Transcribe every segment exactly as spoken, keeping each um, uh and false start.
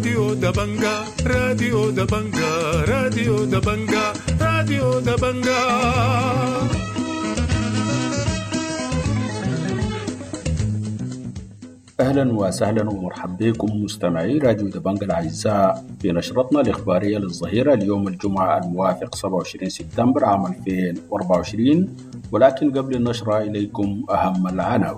راديو دبنجا راديو دبنجا راديو دبنجا راديو دبنجا. أهلا وسهلا ومرحبا بكم مستمعي راديو دبنجا الأعزاء في نشرتنا الإخبارية للظهيرة اليوم الجمعة الموافق سبعة وعشرين سبتمبر عام ألفين وأربعة وعشرين، ولكن قبل النشرة إليكم أهم العناوين.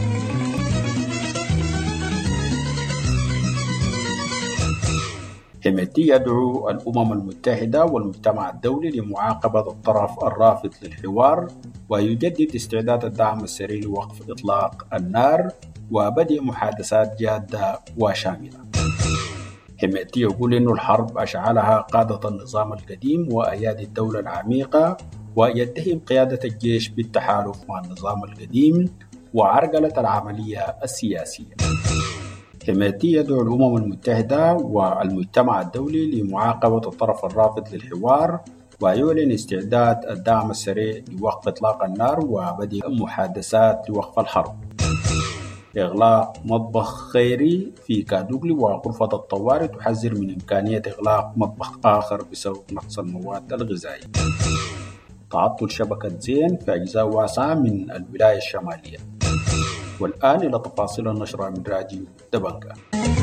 حميتي يدعو الأمم المتحدة والمجتمع الدولي لمعاقبة الطرف الرافض للحوار ويجدد استعداد الدعم السريع لوقف إطلاق النار وبدء محادثات جادة وشاملة. حميتي يقول إن الحرب أشعلها قادة النظام القديم وأيادي الدولة العميقة، ويتهم قيادة الجيش بالتحالف مع النظام القديم وعرقلة العملية السياسية. حميتي يدعو الأمم المتحدة والمجتمع الدولي لمعاقبة الطرف الرافض للحوار ويعلن استعداد الدعم السريع لوقف إطلاق النار وبدء محادثات لوقف الحرب. إغلاق مطبخ خيري في كادوغلي وغرفة الطوارئ تحذر من إمكانية إغلاق مطبخ آخر بسبب نقص المواد الغذائية. تعطل شبكة زين في أجزاء واسعة من الولاية الشمالية. والآن إلى تفاصيل النشرة من راديو دبنجا.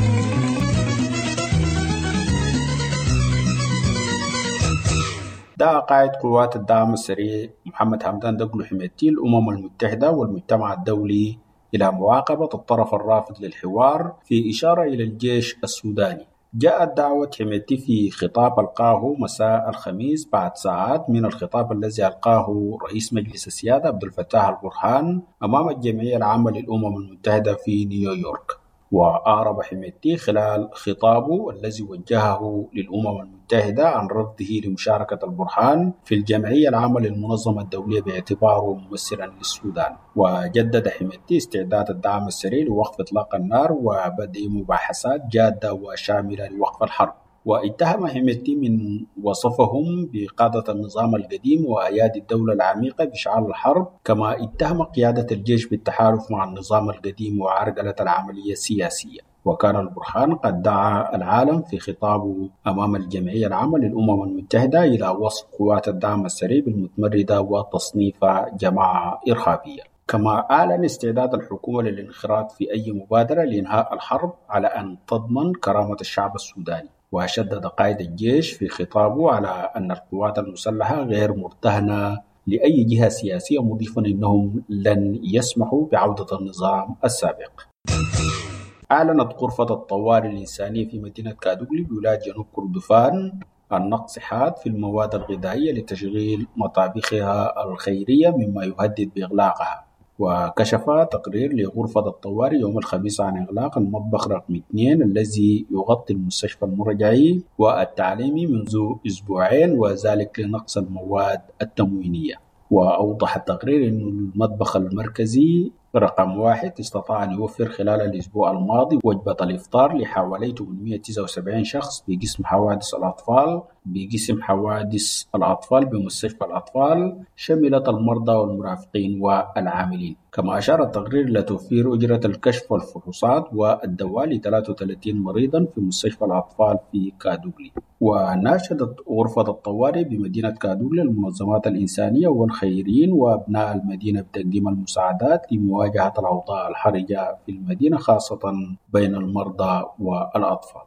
دعا قائد قوات الدعم السريع محمد حمدان دقلو حميتي الأمم المتحدة والمجتمع الدولي إلى معاقبة الطرف الرافض للحوار في إشارة إلى الجيش السوداني. جاءت دعوة حميتي في خطاب ألقاه مساء الخميس بعد ساعات من الخطاب الذي ألقاه رئيس مجلس السيادة عبد الفتاح البرهان أمام الجمعية العامة للأمم المتحدة في نيويورك. وأعرب حميتي خلال خطابه الذي وجهه للأمم المتحدة عن رفضه لمشاركة البرهان في الجمعية العامة للمنظمة الدولية باعتباره ممثلا للسودان. وجدد حميتي استعداد الدعم السريع لوقف إطلاق النار وبدء مباحثات جادة وشاملة لوقف الحرب. واتهم حميتي من وصفهم بقادة النظام القديم وأيادي الدولة العميقة بإشعال الحرب، كما اتهم قيادة الجيش بالتحالف مع النظام القديم وعرقلة العملية السياسية. وكان البرهان قد دعا العالم في خطابه أمام الجمعية العامة للأمم المتحدة إلى وصف قوات الدعم السريع بالمتمردة وتصنيفها جماعة إرهابية. كما أعلن استعداد الحكومة للانخراط في أي مبادرة لإنهاء الحرب على أن تضمن كرامة الشعب السوداني. وشدد قائد الجيش في خطابه على أن القوات المسلحة غير مرتهنة لأي جهة سياسية، مضيفا أنهم لن يسمحوا بعودة النظام السابق. أعلنت غرفة الطوارئ الإنسانية في مدينة كادوغلي بولاية جنوب كردفان عن نقص حاد في المواد الغذائية لتشغيل مطابخها الخيرية مما يهدد بإغلاقها. وكشف تقرير لغرفة الطوارئ يوم الخميس عن إغلاق المطبخ رقم اثنين الذي يغطي المستشفى المرجعي والتعليمي منذ أسبوعين، وذلك لنقص المواد التموينية. وأوضح التقرير أن المطبخ المركزي رقم واحد استطاع أن يوفر خلال الأسبوع الماضي وجبة الإفطار لحوالي ثمانمائة وتسعة وسبعين شخص بقسم حوادث الأطفال بقسم حوادث الأطفال بمستشفى الأطفال شملت المرضى والمرافقين والعاملين. كما أشار التقرير إلى توفير أجرة الكشف والفحوصات والدواء ل ثلاثة وثلاثين مريضا في مستشفى الأطفال في كادوغلي. وناشدت غرفة الطوارئ بمدينة كادوغلي المنظمات الإنسانية والخيريين وأبناء المدينة بتقديم المساعدات لمواجهة الأوضاع الحرجة في المدينة خاصة بين المرضى والأطفال.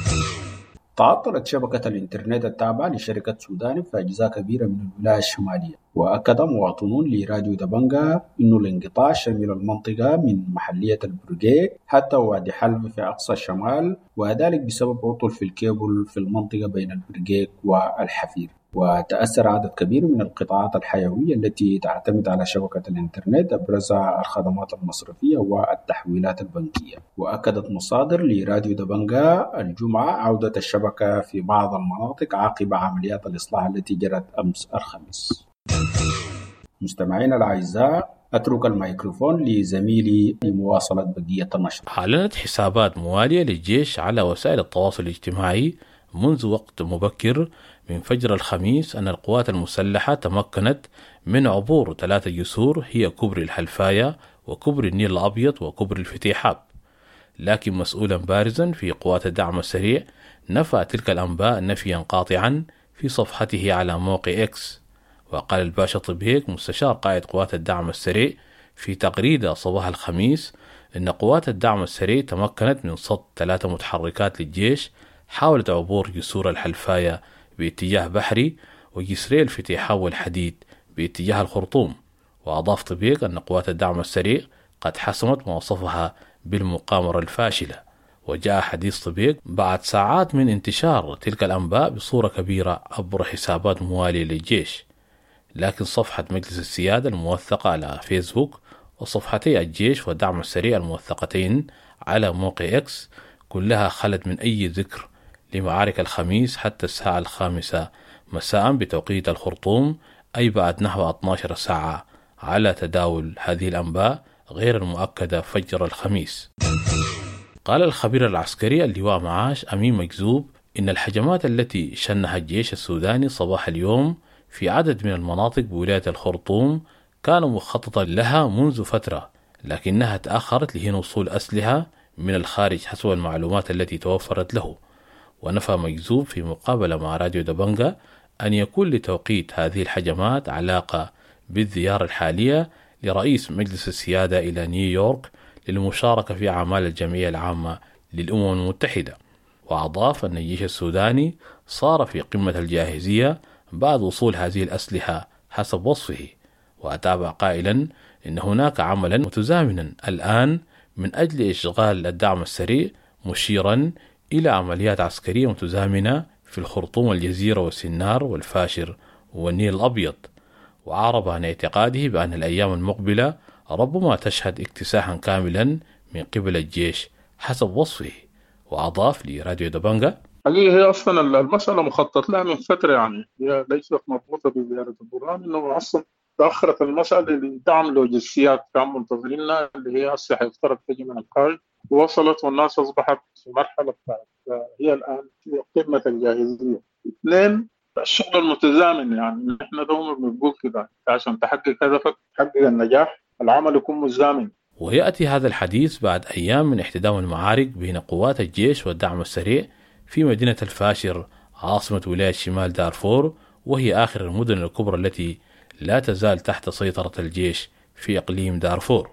تعطلت شبكة الإنترنت التابعة لشركة سوداني في أجزاء كبيرة من الولاية الشمالية. وأكد مواطنون لراديو دبنجا أن الانقطاع شمل المنطقة من محلية البرجيك حتى وادي حلب في أقصى الشمال، وذلك بسبب عطل في الكيبل في المنطقة بين البرجيك والحفير. وتأثر عدد كبير من القطاعات الحيوية التي تعتمد على شبكة الإنترنت، أبرزها الخدمات المصرفية والتحويلات البنكية. وأكدت مصادر لراديو دبنجا الجمعة عودة الشبكة في بعض المناطق عقب عمليات الإصلاح التي جرت أمس الخميس. مستمعينا الأعزاء، أترك الميكروفون لزميلي لمواصلة بقية النشر. أعلنت حسابات موالية للجيش على وسائل التواصل الاجتماعي منذ وقت مبكر من فجر الخميس أن القوات المسلحة تمكنت من عبور ثلاثة جسور هي كوبري الحلفاية وكوبري النيل الأبيض وكوبري الفتيحاب. لكن مسؤولا بارزا في قوات الدعم السريع نفى تلك الأنباء نفيا قاطعا في صفحته على موقع إكس. وقال الباشا طبيك مستشار قائد قوات الدعم السريع في تغريدة صباح الخميس إن قوات الدعم السريع تمكنت من صد ثلاثة متحركات للجيش حاولت عبور جسور الحلفاية باتجاه بحري وجسري الفتيحة والحديد باتجاه الخرطوم. وأضاف طبيق أن قوات الدعم السريع قد حسمت ما وصفها بالمقامرة الفاشلة. وجاء حديث طبيق بعد ساعات من انتشار تلك الأنباء بصورة كبيرة عبر حسابات موالية للجيش، لكن صفحة مجلس السيادة الموثقة على فيسبوك وصفحتي الجيش والدعم السريع الموثقتين على موقع إكس كلها خلت من أي ذكر لمعارك الخميس حتى الساعة الخامسة مساء بتوقيت الخرطوم، أي بعد نحو اثنتي عشرة ساعة على تداول هذه الأنباء غير المؤكدة فجر الخميس. قال الخبير العسكري اللواء معاش أمين مجذوب إن الهجمات التي شنها الجيش السوداني صباح اليوم في عدد من المناطق بولاية الخرطوم كان مخططا لها منذ فترة، لكنها تأخرت لحين وصول أسلحة من الخارج حسب المعلومات التي توفرت له. ونفى مجذوب في مقابلة مع راديو دبنجة أن يكون لتوقيت هذه الهجمات علاقة بالزيارة الحالية لرئيس مجلس السيادة إلى نيويورك للمشاركة في أعمال الجمعية العامة للأمم المتحدة. وأضاف أن الجيش السوداني صار في قمة الجاهزية بعد وصول هذه الأسلحة حسب وصفه. وأتابع قائلا إن هناك عملا متزامنا الآن من أجل إشغال الدعم السريع، مشيرا إلى عمليات عسكرية متزامنة في الخرطوم والجزيرة والسنار والفاشر والنيل الأبيض. وعرب عن اعتقاده بأن الأيام المقبلة ربما تشهد اكتساحا كاملا من قبل الجيش حسب وصفه. وأضاف لراديو دبنجة حقيقة هي أصلا المسألة مخطط لها من فترة، يعني هي ليست مربوطة بزيارة البرهان، إنه أصلا تأخرت المسألة لدعم لوجستيات كان منتظرين لها اللي هي أسلحة يفترض تجي من الخارج، ووصلت والناس أصبحت في مرحلة بتاعت هي الآن في قمة الجاهزية. اثنين، الشغل المتزامن، يعني إحنا دوما بنقول كده عشان تحقق هدفك تحقق النجاح العمل يكون متزامن. ويأتي هذا الحديث بعد أيام من احتدام المعارك بين قوات الجيش والدعم السريع في مدينة الفاشر عاصمة ولاية شمال دارفور، وهي آخر المدن الكبرى التي لا تزال تحت سيطرة الجيش في إقليم دارفور.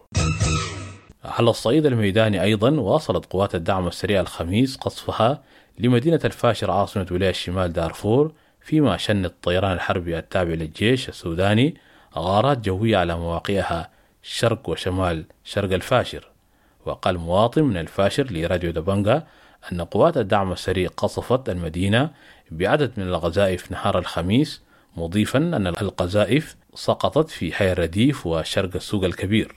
على الصعيد الميداني أيضا واصلت قوات الدعم السريع الخميس قصفها لمدينة الفاشر عاصمة ولاية شمال دارفور، فيما شن الطيران الحربي التابع للجيش السوداني غارات جوية على مواقعها شرق وشمال شرق الفاشر. وقال مواطن من الفاشر لراديو دبنجة أن قوات الدعم السريع قصفت المدينة بعدد من القذائف نهار الخميس، مضيفا أن القذائف سقطت في حي الرديف وشرق السوق الكبير.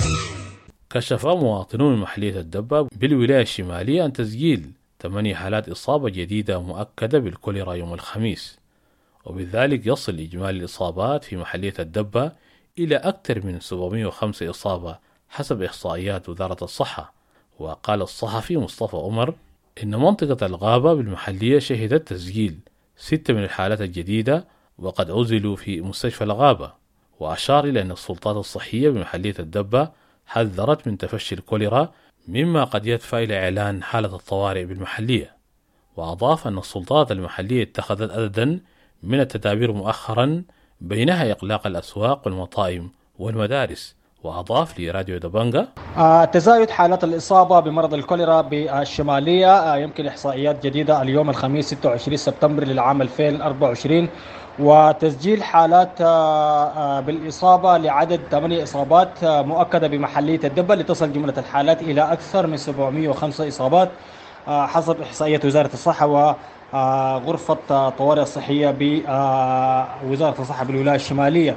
كشف مواطنون من محلية الدبة بالولاية الشمالية عن تسجيل ثمانية حالات إصابة جديدة مؤكدة بالكوليرا يوم الخميس، وبذلك يصل إجمالي الإصابات في محلية الدبة إلى أكثر من سبعمائة وخمسة إصابة حسب إحصائيات وزارة الصحة. وقال الصحفي مصطفى عمر إن منطقة الغابة بالمحلية شهدت تسجيل ستة من الحالات الجديدة وقد عزلوا في مستشفى الغابة. وأشار إلى أن السلطات الصحية بمحلية الدبة حذرت من تفشي الكوليرا مما قد يدفع إلى إعلان حالة الطوارئ بالمحلية. وأضاف أن السلطات المحلية اتخذت عددا من التدابير مؤخرا، بينها إغلاق الأسواق والمطاعم والمدارس. وأضاف لراديو دبنجة آه تزايد حالات الإصابة بمرض الكوليرا بالشمالية. آه يمكن إحصائيات جديدة اليوم الخميس ستة وعشرين سبتمبر للعام ألفين وأربعة وعشرين، وتسجيل حالات آه آه بالإصابة لعدد ثمانية إصابات آه مؤكدة بمحلية الدبة، لتصل جملة الحالات إلى أكثر من سبعمائة وخمسة إصابات آه حسب إحصائيات وزارة الصحة وغرفة آه الطوارئ الصحية بوزارة آه الصحة بالولاية الشمالية.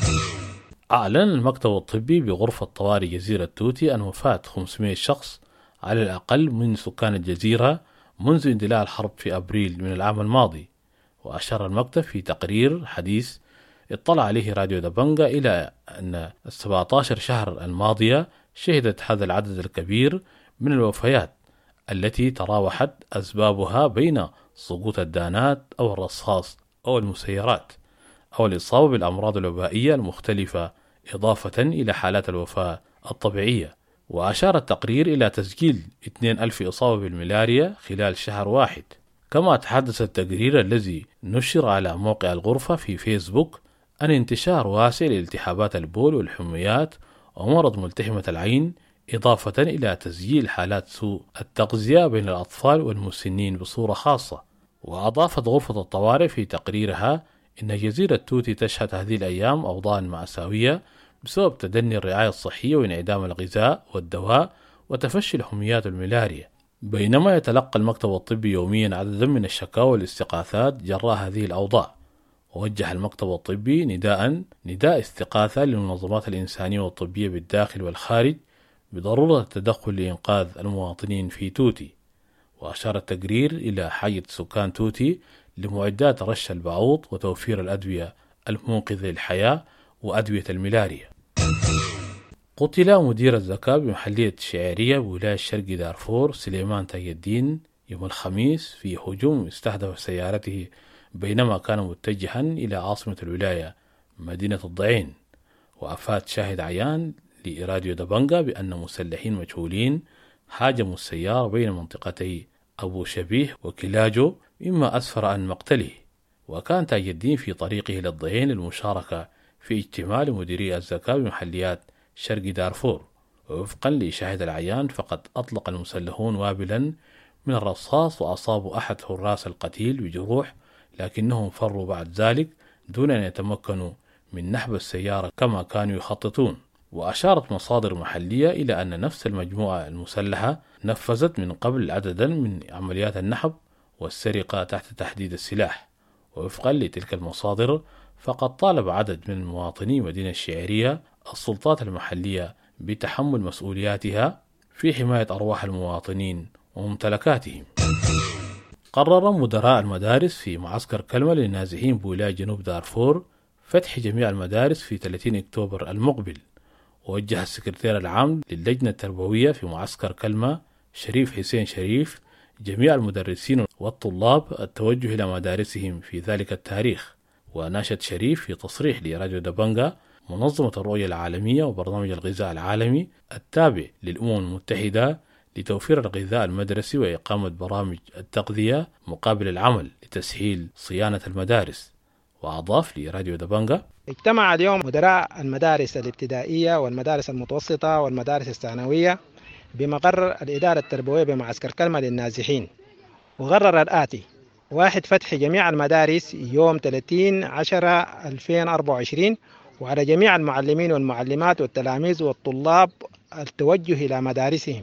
أعلن المكتب الطبي بغرفة طوارئ جزيرة توتي أن وفاة خمسمائة شخص على الأقل من سكان الجزيرة منذ اندلاع الحرب في أبريل من العام الماضي. وأشار المكتب في تقرير حديث اطلع عليه راديو دبنجة إلى أن السبعة عشر شهر الماضية شهدت هذا العدد الكبير من الوفيات التي تراوحت أسبابها بين سقوط الدانات أو الرصاص أو المسيرات أو الإصابة بالأمراض الوبائية المختلفة، إضافة إلى حالات الوفاة الطبيعية. وأشار التقرير إلى تسجيل اثنين ألف إصابة بالملاريا خلال شهر واحد. كما تحدث التقرير الذي نشر على موقع الغرفة في فيسبوك عن انتشار واسع لالتهابات البول والحميات ومرض ملتحمة العين، إضافة إلى تسجيل حالات سوء التغذية بين الأطفال والمسنين بصورة خاصة. وأضافت غرفة الطوارئ في تقريرها إن جزيرة توتي تشهد هذه الأيام أوضاعا مأساوية بسبب تدني الرعاية الصحية وانعدام الغذاء والدواء وتفشي الحميات والملاريا، بينما يتلقى المكتب الطبي يوميا عددا من الشكاوى والاستغاثات جراء هذه الأوضاع. ووجه المكتب الطبي نداء نداء استغاثة للمنظمات الإنسانية والطبية بالداخل والخارج بضرورة التدخل لإنقاذ المواطنين في توتي. وأشار التقرير إلى حاجة سكان توتي لمعدات رش البعوض وتوفير الأدوية المنقذة للحياة وأدوية الملاريا. قتل مدير الزكاة بمحلية الشعيرية بولاية شرق دارفور سليمان تاج الدين يوم الخميس في هجوم استهدف سيارته بينما كان متجها إلى عاصمة الولاية مدينة الضعين. وأفاد شاهد عيان لراديو دبنجا بأن مسلحين مجهولين هاجموا السيارة بين منطقتي أبو شبيه وكلاجو مما أسفر عن مقتله. وكان تاج الدين في طريقه للضعين للمشاركة في اجتماع لمديري الزكاة بمحليات شرق دارفور. ووفقا لشاهد العيان فقد أطلق المسلحون وابلا من الرصاص وأصابوا أحد حراس القتيل بجروح، لكنهم فروا بعد ذلك دون أن يتمكنوا من نحب السيارة كما كانوا يخططون. وأشارت مصادر محلية إلى أن نفس المجموعة المسلحة نفذت من قبل عددا من عمليات النحب والسرقة تحت تحديد السلاح. ووفقا لتلك المصادر فقد طالب عدد من مواطني مدينة الشعيرية السلطات المحلية بتحمل مسؤولياتها في حماية أرواح المواطنين وممتلكاتهم. قرر مدراء المدارس في معسكر كلمة للنازحين بولاية جنوب دارفور فتح جميع المدارس في ثلاثين أكتوبر المقبل. ووجه السكرتير العام للجنة التربوية في معسكر كلمة شريف حسين شريف جميع المدرسين والطلاب التوجه إلى مدارسهم في ذلك التاريخ. وناشد شريف في تصريح لراديو دبنجا منظمة الرؤية العالمية وبرنامج الغذاء العالمي التابع للأمم المتحدة لتوفير الغذاء المدرسي وإقامة برامج التغذية مقابل العمل لتسهيل صيانة المدارس. وأضاف لراديو دبنجا: اجتمع اليوم مدراء المدارس الابتدائية والمدارس المتوسطة والمدارس الثانوية بمقر الإدارة التربوية بمعسكر كلمة للنازحين، وقرر الآتي: واحد، فتح جميع المدارس يوم ثلاثين عشرة ألفين وأربعة وعشرين، وعلى جميع المعلمين والمعلمات والتلاميذ والطلاب التوجه إلى مدارسهم.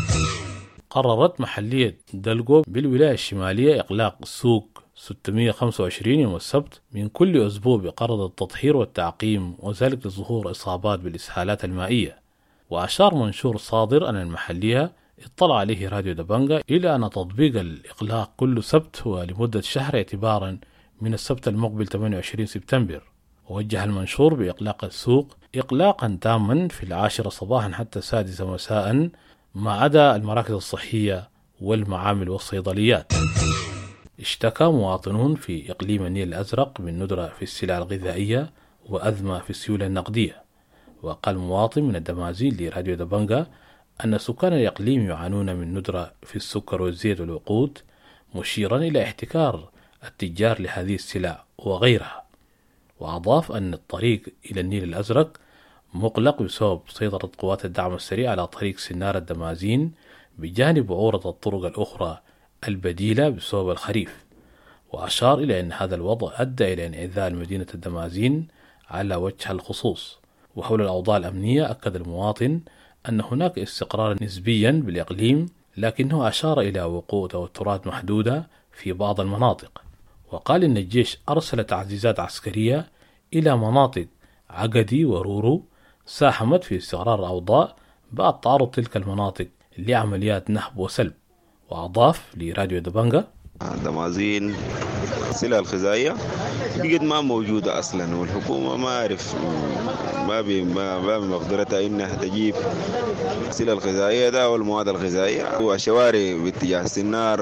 قررت محلية دلقو بالولاية الشمالية إغلاق سوق ستمائة وخمسة وعشرين يوم السبت من كل أسبوع بغرض التطهير والتعقيم، وذلك لظهور إصابات بالإسهالات المائية. وأشار منشور صادر عن المحلية اطلع عليه راديو دبنجا إلى أن تطبيق الإغلاق كل سبت هو لمدة شهر اعتبارا من السبت المقبل ثمانية وعشرين سبتمبر. ووجه المنشور بإغلاق السوق إغلاقا تاما في العاشرة صباحا حتى السادسة مساء ما عدا المراكز الصحية والمعامل والصيدليات. اشتكى مواطنون في إقليم النيل الأزرق من ندرة في السلع الغذائية وأزمة في السيولة النقدية. وقال مواطن من الدمازين لراديو دبنجا أن سكان الإقليم يعانون من ندرة في السكر والزيت والوقود، مشيرا إلى احتكار التجار لهذه السلع وغيرها. وأضاف أن الطريق إلى النيل الأزرق مغلق بسبب سيطرة قوات الدعم السريع على طريق سنار الدمازين بجانب عورة الطرق الأخرى البديلة بسبب الخريف. وأشار إلى أن هذا الوضع أدى إلى انعزال مدينة الدمازين على وجه الخصوص. وحول الأوضاع الأمنية أكد المواطن أن هناك استقرار نسبيا بالإقليم، لكنه أشار إلى وقوع توترات محدودة في بعض المناطق. وقال إن الجيش أرسل تعزيزات عسكرية إلى مناطق عقدي ورورو ساهمت في استقرار الأوضاع بعد تعرض تلك المناطق لعمليات نهب وسلب. وأضاف لراديو دبنجا: دمازين السلع الغذائية بقت ما موجودة أصلا، والحكومة ما عارف ما ما بمقدرتها إنها تجيب السلع الغذائية ده والمواد الغذائية. والشوارع باتجاه السنار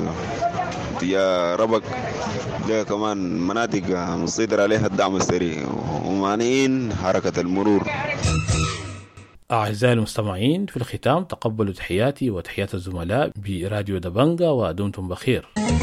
واتجاه ربك ده كمان مناطق مسيطر عليها الدعم السريع ومانعين حركة المرور. أعزائي المستمعين، في الختام تقبلوا تحياتي وتحيات الزملاء براديو دبنجة ودمتم بخير.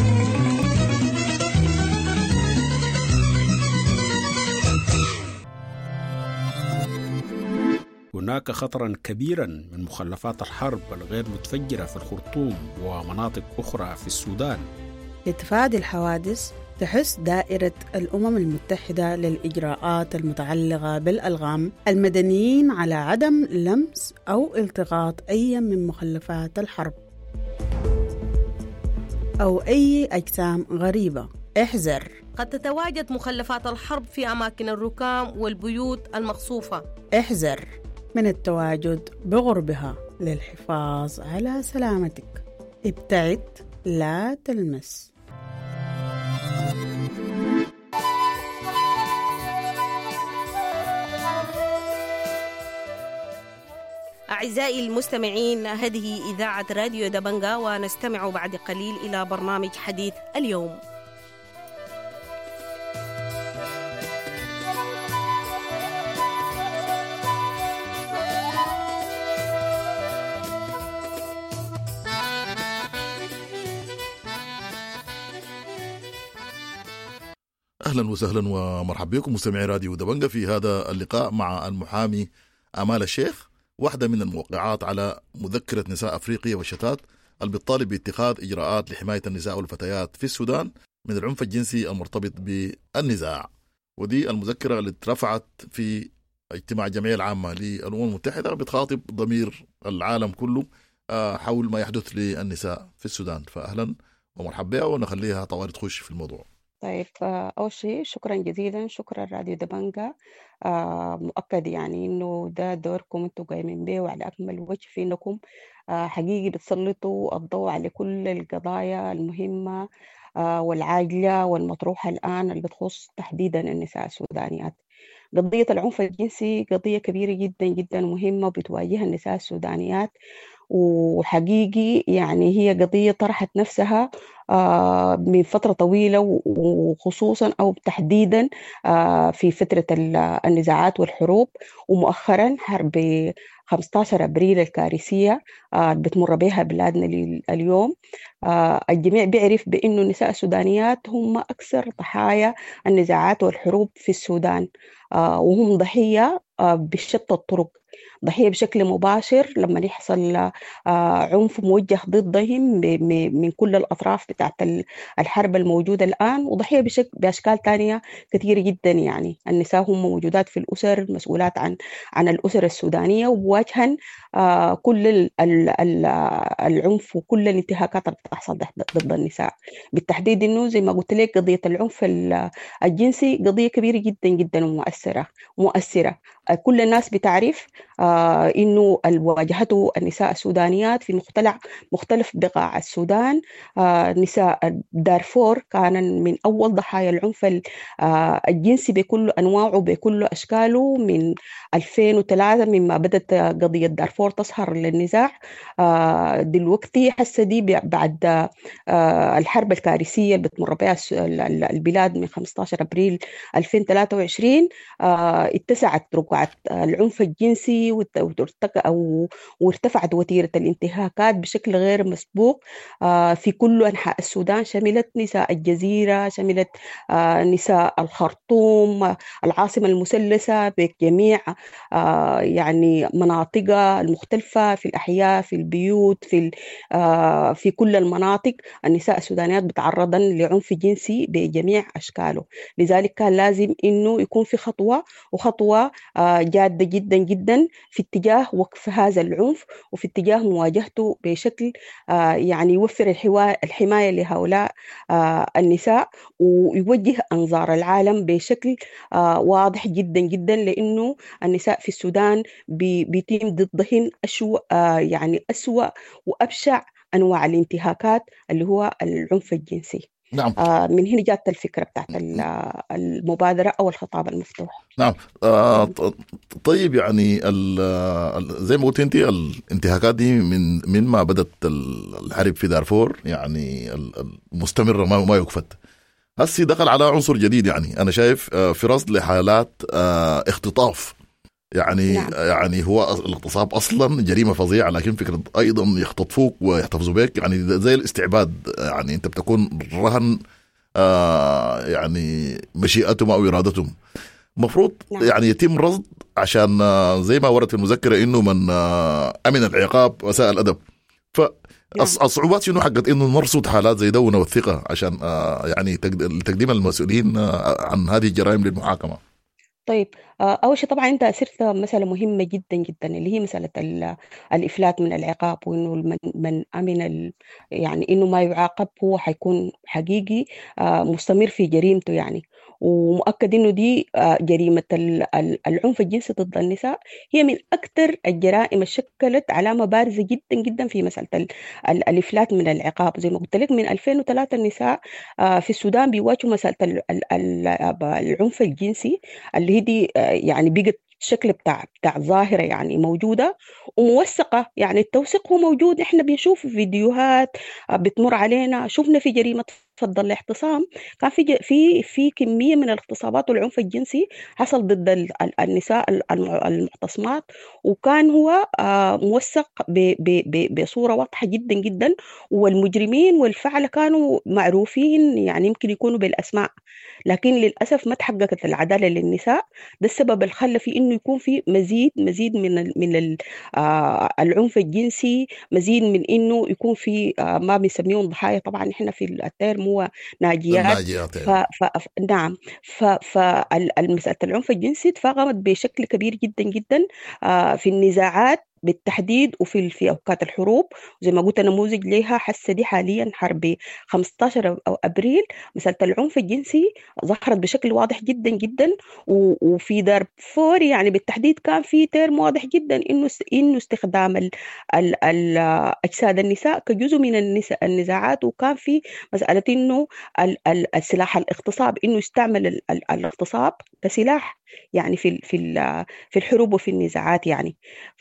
هناك خطرا كبيرا من مخلفات الحرب الغير متفجرة في الخرطوم ومناطق أخرى في السودان. لتفادي الحوادث تحث دائرة الأمم المتحدة للإجراءات المتعلقة بالألغام المدنيين على عدم لمس أو التقاط أي من مخلفات الحرب أو أي أجسام غريبة. احذر، قد تتواجد مخلفات الحرب في أماكن الركام والبيوت المقصوفة. احذر من التواجد بقربها للحفاظ على سلامتك. ابتعد، لا تلمس. أعزائي المستمعين، هذه إذاعة راديو دبنجة، ونستمع بعد قليل إلى برنامج حديث اليوم. أهلا وسهلا ومرحبا بكم مستمعي راديو دبنجة في هذا اللقاء مع المحامي آمال الشيخ، واحدة من الموقعات على مذكرة نساء أفريقيا والشتات اللي بتطالب باتخاذ إجراءات لحماية النساء والفتيات في السودان من العنف الجنسي المرتبط بالنزاع. ودي المذكرة اللي اترفعت في اجتماع الجمعية العامة للأمم المتحدة، بتخاطب ضمير العالم كله حول ما يحدث للنساء في السودان. فأهلا ومرحبا، ونخليها طوال تخش في الموضوع. طيب، أول شيء شكرا جزيلا، شكرا راديو دبنجة. آه مؤكد يعني إنه ده دوركم أنتوا قايمين به وعلى أكمل وجه في إنكم آه حقيقي بتسلطوا الضوء على كل القضايا المهمة آه والعاجلة والمطروحة الآن اللي بتخص تحديدا النساء السودانيات. قضية العنف الجنسي قضية كبيرة جدا جدا مهمة وبتواجهها النساء السودانيات، وحقيقي يعني هي قضية طرحت نفسها من فترة طويلة، وخصوصا أو تحديدا في فترة النزاعات والحروب، ومؤخرا حرب خمسة عشر أبريل الكارثية بتمر بها بلادنا اليوم. الجميع بيعرف بأنه النساء السودانيات هم أكثر ضحايا النزاعات والحروب في السودان، وهم ضحية بشتى الطرق، ضحية بشكل مباشر لما يحصل عنف موجه ضدهم من كل الأطراف بتاعت الحرب الموجودة الآن، وضحية بأشكال تانية كثيرة جدا. يعني النساء هم موجودات في الأسر، مسؤولات عن عن الأسر السودانية، وواجهن كل العنف وكل الانتهاكات اللي بتحصل ضد النساء. بالتحديد إنه زي ما قلت لك قضية العنف الجنسي قضية كبيرة جدا جدا ومؤثرة مؤثرة. كل الناس بتعرف آه إنه واجهته النساء السودانيات في مختلف مختلف بقاع السودان. آه نساء دارفور كان من أول ضحايا العنف آه الجنسي بكل أنواعه بكل أشكاله من ألفين وثلاثة، مما بدأت قضية دارفور تظهر للنزاع. آه دلوقتي حسه دي بعد آه الحرب الكارثية اللي بتمر بها البلاد من خمسة عشر أبريل ألفين وثلاثة وعشرين، آه اتسعت رقعة العنف الجنسي وارتفعت وتيرة الانتهاكات بشكل غير مسبوق في كل أنحاء السودان. شملت نساء الجزيرة، شملت نساء الخرطوم، العاصمة المثلثة، بجميع يعني مناطقها المختلفة في الأحياء، في البيوت، في في كل المناطق النساء السودانيات بتعرضن لعنف جنسي بجميع أشكاله. لذلك كان لازم إنه يكون في خطوة وخطوة جادة جدا جدا في اتجاه وقف هذا العنف، وفي اتجاه مواجهته بشكل يعني يوفر الحماية لهؤلاء النساء، ويوجه أنظار العالم بشكل واضح جدا جدا، لأنه النساء في السودان بيتم ضدهن أسوأ يعني أسوأ وأبشع أنواع الانتهاكات اللي هو العنف الجنسي. نعم. آه من هنا جاءت الفكرة بتاعت المبادرة أو الخطاب المفتوح. نعم. آه طيب، يعني زي ما قلت أنت الانتهاكات دي من من ما بدت الحرب في دارفور يعني المستمرة ما ما يكفت. هسي دخل على عنصر جديد، يعني أنا شايف في رصد لحالات اختطاف يعني نعم. يعني هو الاغتصاب اصلا جريمه فظيعه، لكن فكره ايضا يختطفوك ويحتفظوا بك يعني زي الاستعباد، يعني انت بتكون رهن آه يعني مشيئتهم او ارادتهم. مفروض نعم. يعني يتم رصد عشان آه زي ما ورد في المذكره انه من آه امن العقاب وساء الادب. فالصعوبات شنو حقت انه نرصد حالات زي ده ونوثقها عشان آه يعني تقديم المسؤولين آه عن هذه الجرائم للمحاكمه. طيب أول شيء طبعا أنت أثرت مسألة مهمة جدا جدا اللي هي مسألة الإفلات من العقاب، وإنه من, من أمن يعني إنه ما يعاقب هو حيكون حقيقي مستمر في جريمته يعني. ومؤكد إنه دي جريمة العنف الجنسي ضد النساء هي من أكثر الجرائم اللي شكلت علامة بارزة جدا جدا في مسألة الإفلات من العقاب. زي ما قلت لك من ألفين وثلاثة النساء في السودان بيواجهوا مسألة العنف الجنسي اللي هي دي يعني بقت شكل بتاع بتاع ظاهرة يعني موجودة وموثقة. يعني التوثيق هو موجود، احنا بنشوف فيديوهات بتمر علينا. شفنا في جريمة فضل الاعتصام كان في في في كمية من الاغتصابات والعنف الجنسي حصل ضد النساء المعتصمات، وكان هو موثق بصورة واضحة جدا جدا، والمجرمين والفعل كانوا معروفين يعني يمكن يكونوا بالأسماء، لكن للأسف ما تحققت العدالة للنساء. ده السبب اللي خلى في إنه يكون في مزيد مزيد من ال من ال آه العنف الجنسي، مزيد من إنه يكون في آه ما بنسميهم ضحايا. طبعا إحنا في الترم هو ناجيات. ف ف نعم. فالمسألة العنف الجنسي تفاقمت بشكل كبير جدا جدا آه في النزاعات بالتحديد وفي في اوقات الحروب. زي ما قلت نموذج لها حسه دي حاليا حرب خمسة عشر او ابريل مساله العنف الجنسي ظهرت بشكل واضح جدا جدا. وفي دارفور يعني بالتحديد كان في تيرم واضح جدا انه انه استخدام ال ال ال اجساد النساء كجزء من النساء النزاعات، وكان في مساله انه السلاح الاغتصاب انه يستعمل ال ال الاغتصاب كسلاح يعني في في في الحروب وفي النزاعات يعني.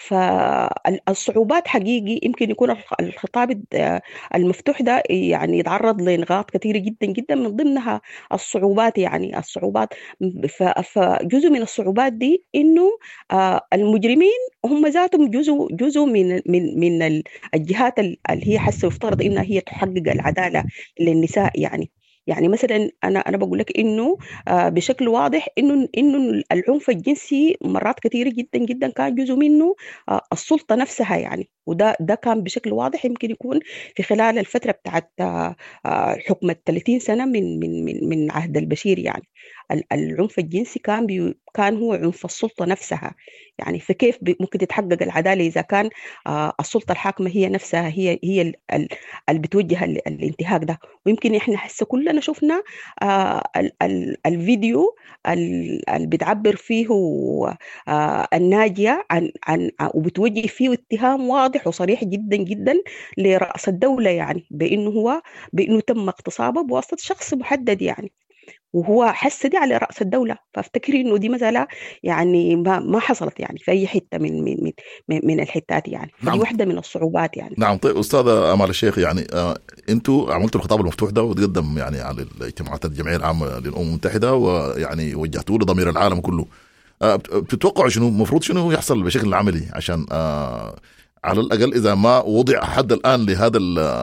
فالصعوبات حقيقي يمكن يكون الخطاب المفتوح ده يعني يتعرض لنقاط كثيرة جدا جدا، من ضمنها الصعوبات يعني الصعوبات. فجزء من الصعوبات دي انه المجرمين هم ذاتهم جزء جزء من من من الجهات اللي هي حسه يفترض انها هي تحقق العدالة للنساء يعني. يعني مثلا انا انا بقول لك انه آه بشكل واضح انه انه العنف الجنسي مرات كثيره جدا جدا كان جزء منه آه السلطه نفسها يعني. وده ده كان بشكل واضح يمكن يكون في خلال الفتره بتاعت آه حكم ثلاثين سنه من من من من عهد البشير يعني. العنف الجنسي كان بي كان هو عنف السلطه نفسها يعني. فكيف ممكن تتحقق العداله اذا كان آه السلطه الحاكمه هي نفسها هي هي اللي بتوجه الانتهاك ده. ويمكن احنا حسه كلنا شفنا آه ال ال الفيديو اللي بتعبر فيه آه الناجيه عن عن وبتوجه فيه اتهام واضح وصريح جدا جدا لرأس الدوله يعني بانه هو بانه تم اغتصابه بواسطه شخص محدد يعني، وهو حس دي على رأس الدولة. فافتكري انه دي مسألة يعني ما ما حصلت يعني في اي حتة من من من, من الحتات يعني. فدي نعم. واحدة من الصعوبات يعني. نعم. طيب أستاذة أمال الشيخ، يعني آه انتوا عملتوا الخطاب المفتوح ده وتقدم يعني على الاجتماعات الجمعية العامة للأمم المتحدة ويعني وجهتوه لضمير العالم كله. آه بتتوقعوا شنو المفروض شنو يحصل بشكل عملي عشان آه على الأقل إذا ما وضع حد الآن لهذا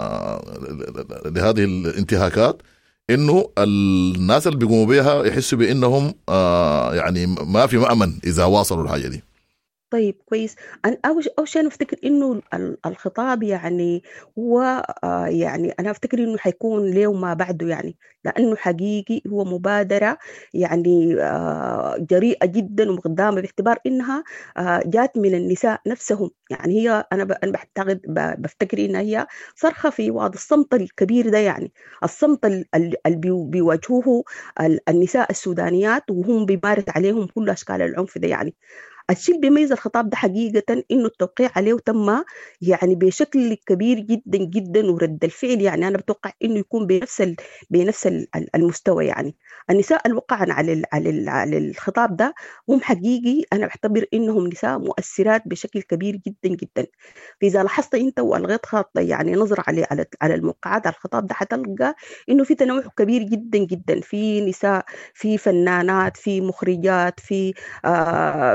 لهذه الانتهاكات إنه الناس اللي بيقوموا بها يحسوا بإنهم آه يعني ما في مأمن إذا واصلوا الحاجة دي؟ طيب كويس. أنا أول أول شيء أنا أفتكر إنه الخطاب يعني هو آه يعني أنا أفتكر إنه حيكون له ما بعده يعني، لأنه حقيقي هو مبادرة يعني آه جريئة جدا ومقدامة باعتبار إنها آه جات من النساء نفسهم يعني. هي أنا أنا بعتقد بفتكر إنها هي صرخة في وعد الصمت الكبير ده يعني، الصمت اللي بيواجهوه النساء السودانيات وهم بيمارس عليهم كل أشكال العنف ده يعني. الشيء اللي بيميز الخطاب ده حقيقة إنه التوقيع عليه تم يعني بشكل كبير جدا جدا، ورد الفعل يعني أنا بتوقع إنه يكون بنفس ال... بنفس المستوى يعني. النساء الوقعا على ال... على ال... على الخطاب ده هم حقيقي أنا بعتبر إنهم نساء مؤثرات بشكل كبير جدا جدا. فإذا لاحظت أنت والغيت خط يعني نظرة على على على الموقعات على الخطاب ده حتلقى إنه في تنوع كبير جدا جدا، في نساء، في فنانات، في مخرجات، في آه في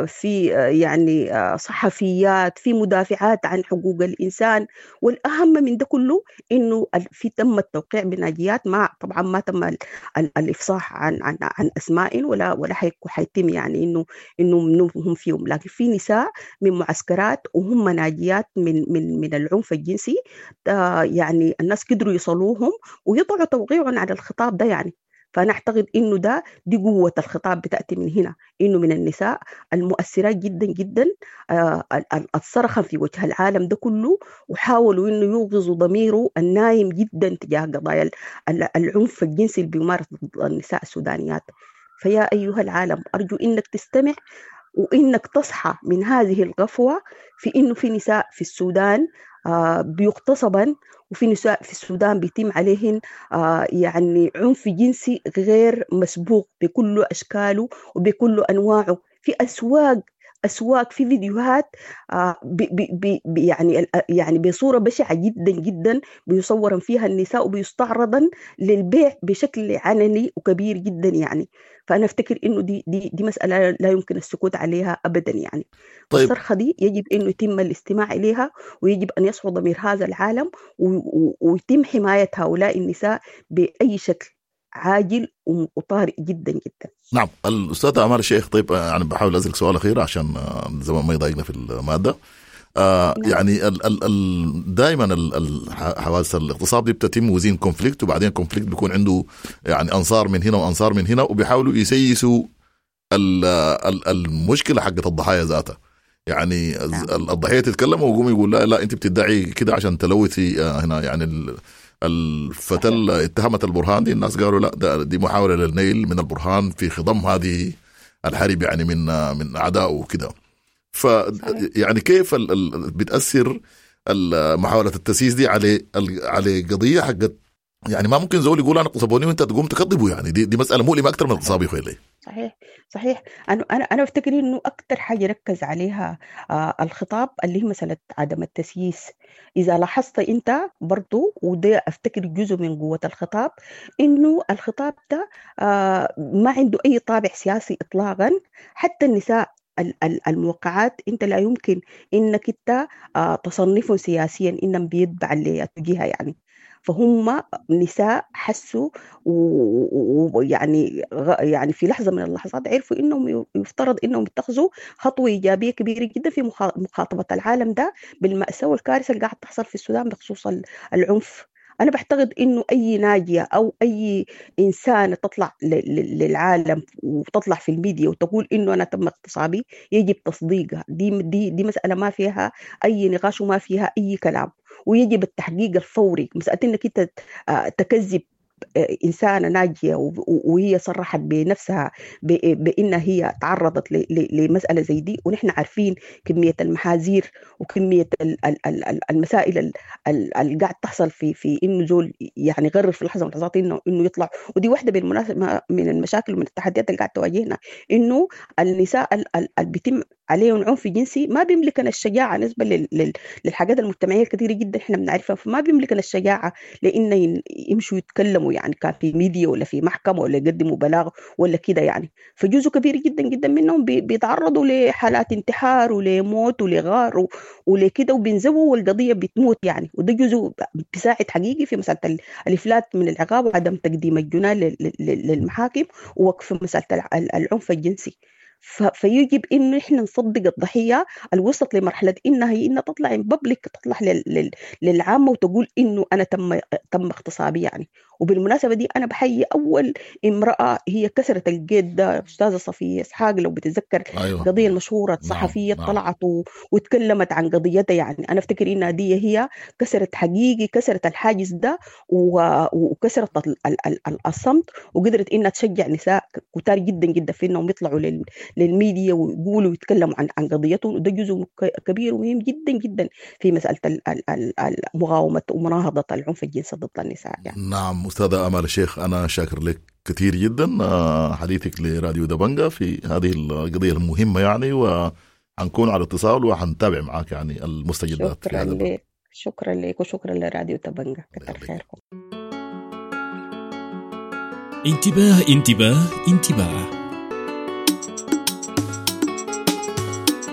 يعني صحفيات، في مدافعات عن حقوق الإنسان، والأهم من ده كله إنه في تم التوقيع بناجيات، ما طبعا ما تم ال- ال- الإفصاح عن عن عن أسماء ولا ولا حيك- حيتم يعني إنه إنه منهم هم فيهم، لكن في نساء من معسكرات وهم ناجيات من من من العنف الجنسي. آه، يعني الناس قدروا يصلوهم ويضعوا توقيعهم على الخطاب ده يعني. فأنا أعتقد إنه ده دي قوة الخطاب بتأتي من هنا، إنه من النساء المؤثرات جدا جدا، آه، ال- ال- الصرخة في وجه العالم ده كله، وحاولوا إنه يوغزوا ضميره النايم جدا تجاه قضايا ال- ال- العنف الجنسي اللي بيمارس ضد النساء السودانيات. فيا أيها العالم، أرجو إنك تستمع وإنك تصحى من هذه الغفوة، في إنه في نساء في السودان آه، بيغتصبن، وفي نساء في السودان بيتم عليهن آه، يعني عنف جنسي غير مسبوق بكل أشكاله وبكل أنواعه في أسواق أسواق في فيديوهات آه، بي بي بي يعني يعني بصورة بشعة جدا جدا، بيصورن فيها النساء وبيستعرضن للبيع بشكل علني وكبير جدا يعني. فأنا أفتكر إنه دي دي دي مسألة لا يمكن السكوت عليها أبدا يعني. طيب. والصرخة دي يجب إنه يتم الاستماع إليها، ويجب أن يصحو ضمير هذا العالم، ويتم حماية هؤلاء النساء بأي شكل عاجل وطارئ جدا جدا. نعم. الأستاذ أمال الشيخ، طيب يعني بحاول أسألك سؤال أخير عشان الزمان ما يضايقنا في المادة. آه نعم. يعني ال ال ال دائما الحوادث الاغتصاب دي بتتم وزين كونفليكت، وبعدين كونفليكت بيكون عنده يعني أنصار من هنا وأنصار من هنا، وبيحاولوا يسيسوا المشكلة حقت الضحايا ذاتها. يعني نعم. الضحية تتكلم ويقوم يقول لا لا أنت بتدعي كده عشان تلوثي هنا. يعني الفتل اتهمت البرهان دي، الناس قالوا لا دي محاولة للنيل من البرهان في خضم هذه الحرب يعني من من أعدائه وكده. ف يعني كيف ال ال بتأثر محاولة التسييس دي على على قضية حقت يعني ما ممكن زول يقول أنا اغتصبوني وأنت تقوم تكذبه يعني. دي دي مسألة مؤلمة أكثر من اغتصاب يا خيلي. صحيح صحيح. أنا أنا أنا أفتكر إنه أكثر حاجة ركز عليها آه الخطاب اللي هي مسألة عدم التسييس. إذا لاحظت أنت برضو، وده أفتكر جزء من قوة الخطاب، إنه الخطاب ده آه ما عنده أي طابع سياسي إطلاقا. حتى النساء الموقعات انت لا يمكن انك انت تصنفهم سياسيا انهم بيتبع لاتجاهها يعني. فهم نساء حسوا ويعني يعني في لحظه من اللحظات عرفوا انهم يفترض انهم يتخذوا خطوه ايجابيه كبيره جدا في مخاطبه العالم ده بالمأساة والكارثه اللي قاعد تحصل في السودان بخصوص العنف. أنا بعتقد إنه أي ناجية أو أي إنسانة تطلع للعالم وتطلع في الميديا وتقول إنه أنا تم اغتصابي يجب تصديقها. دي دي دي مسألة ما فيها أي نقاش وما فيها أي كلام، ويجب التحقيق الفوري. مسألة إنك أنت تكذب إنسانة ناجية وهي صرحت بنفسها بأنها هي تعرضت لمسألة زي دي، ونحن عارفين كمية المحاذير وكمية المسائل اللي قاعد تحصل في في إنه زول يعني غرر في لحظة من اللحظات إنه إنه يطلع. ودي واحدة بالمناسبة من المشاكل ومن التحديات اللي قاعد تواجهنا، إنه النساء اللي بيتم عليهم عنف جنسي ما بيملكن الشجاعة نسبة للحاجات المجتمعية الكثيرة جدا إحنا بنعرفها، فما بيملكن الشجاعة لأن يمشوا يتكلموا يعني كان في ميديا ولا في محكمة ولا يقدموا بلاغ ولا كده يعني. فجزء كبير جدا جدا منهم بيتعرضوا لحالات انتحار ولموت ولغار ولكده وبينزووا والقضية بتموت يعني. وده جزء بيساعد حقيقي في مسألة الإفلات من العقاب وعدم تقديم الجناة للمحاكم ووقف مسألة العنف الجنسي. فيجب إنه إحنا نصدق الضحية الوسط لمرحلة إنها هي إنها تطلع إن بابليك، تطلع للعامة وتقول إنه أنا تم تم اغتصابي يعني. وبالمناسبة دي أنا بحيي أول امرأة هي كسرت القيد ده، أستاذة صفية إسحاق لو بتتذكر. أيوة. قضية المشهورة صحفية نعم. طلعت نعم. وتكلمت عن قضيتها يعني. أنا أفتكر إنها دي هي كسرت حقيقي كسرت الحاجز ده وكسرت الصمت، وقدرت إنها تشجع نساء كتار جدا جدا في إنهم يطلعوا لل للميديا ويقولوا ويتكلموا عن عن قضيتهم. وده جزء كبير ومهم جدا جدا في مسألة مقاومة ومناهضة العنف الجنسي ضد النساء يعني. نعم أستاذة أمال الشيخ، أنا شاكر لك كثير جدا حديثك لراديو دبنجة في هذه القضية المهمة يعني، وحنكون على اتصال وحنتابع معك يعني المستجدات. شكرا لك شكرا لك وشكرا لراديو دبنجة، كتر خيركم. انتباه انتباه انتباه،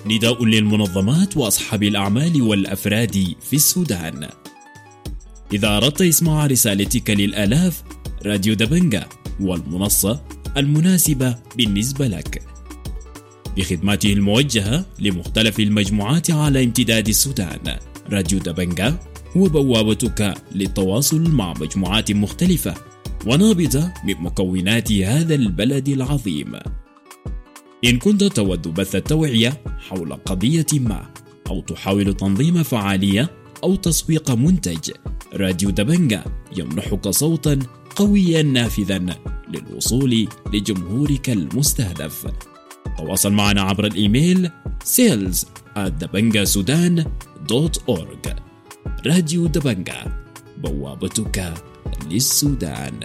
نداء للمنظمات وأصحاب الأعمال والأفراد في السودان. إذا أردت إسماع رسالتك للآلاف، راديو دبنجا والمنصة المناسبة بالنسبة لك، بخدماته الموجهة لمختلف المجموعات على امتداد السودان. راديو دبنجا هو بوابتك للتواصل مع مجموعات مختلفة ونابضة من مكونات هذا البلد العظيم. إن كنت تود بث التوعية حول قضية ما، أو تحاول تنظيم فعالية أو تسويق منتج، راديو دبنجا يمنحك صوتا قويا نافذا للوصول لجمهورك المستهدف. تواصل معنا عبر الإيميل sales at dabangasudan دوت أورج. راديو دبنجا، بوابتك للسودان.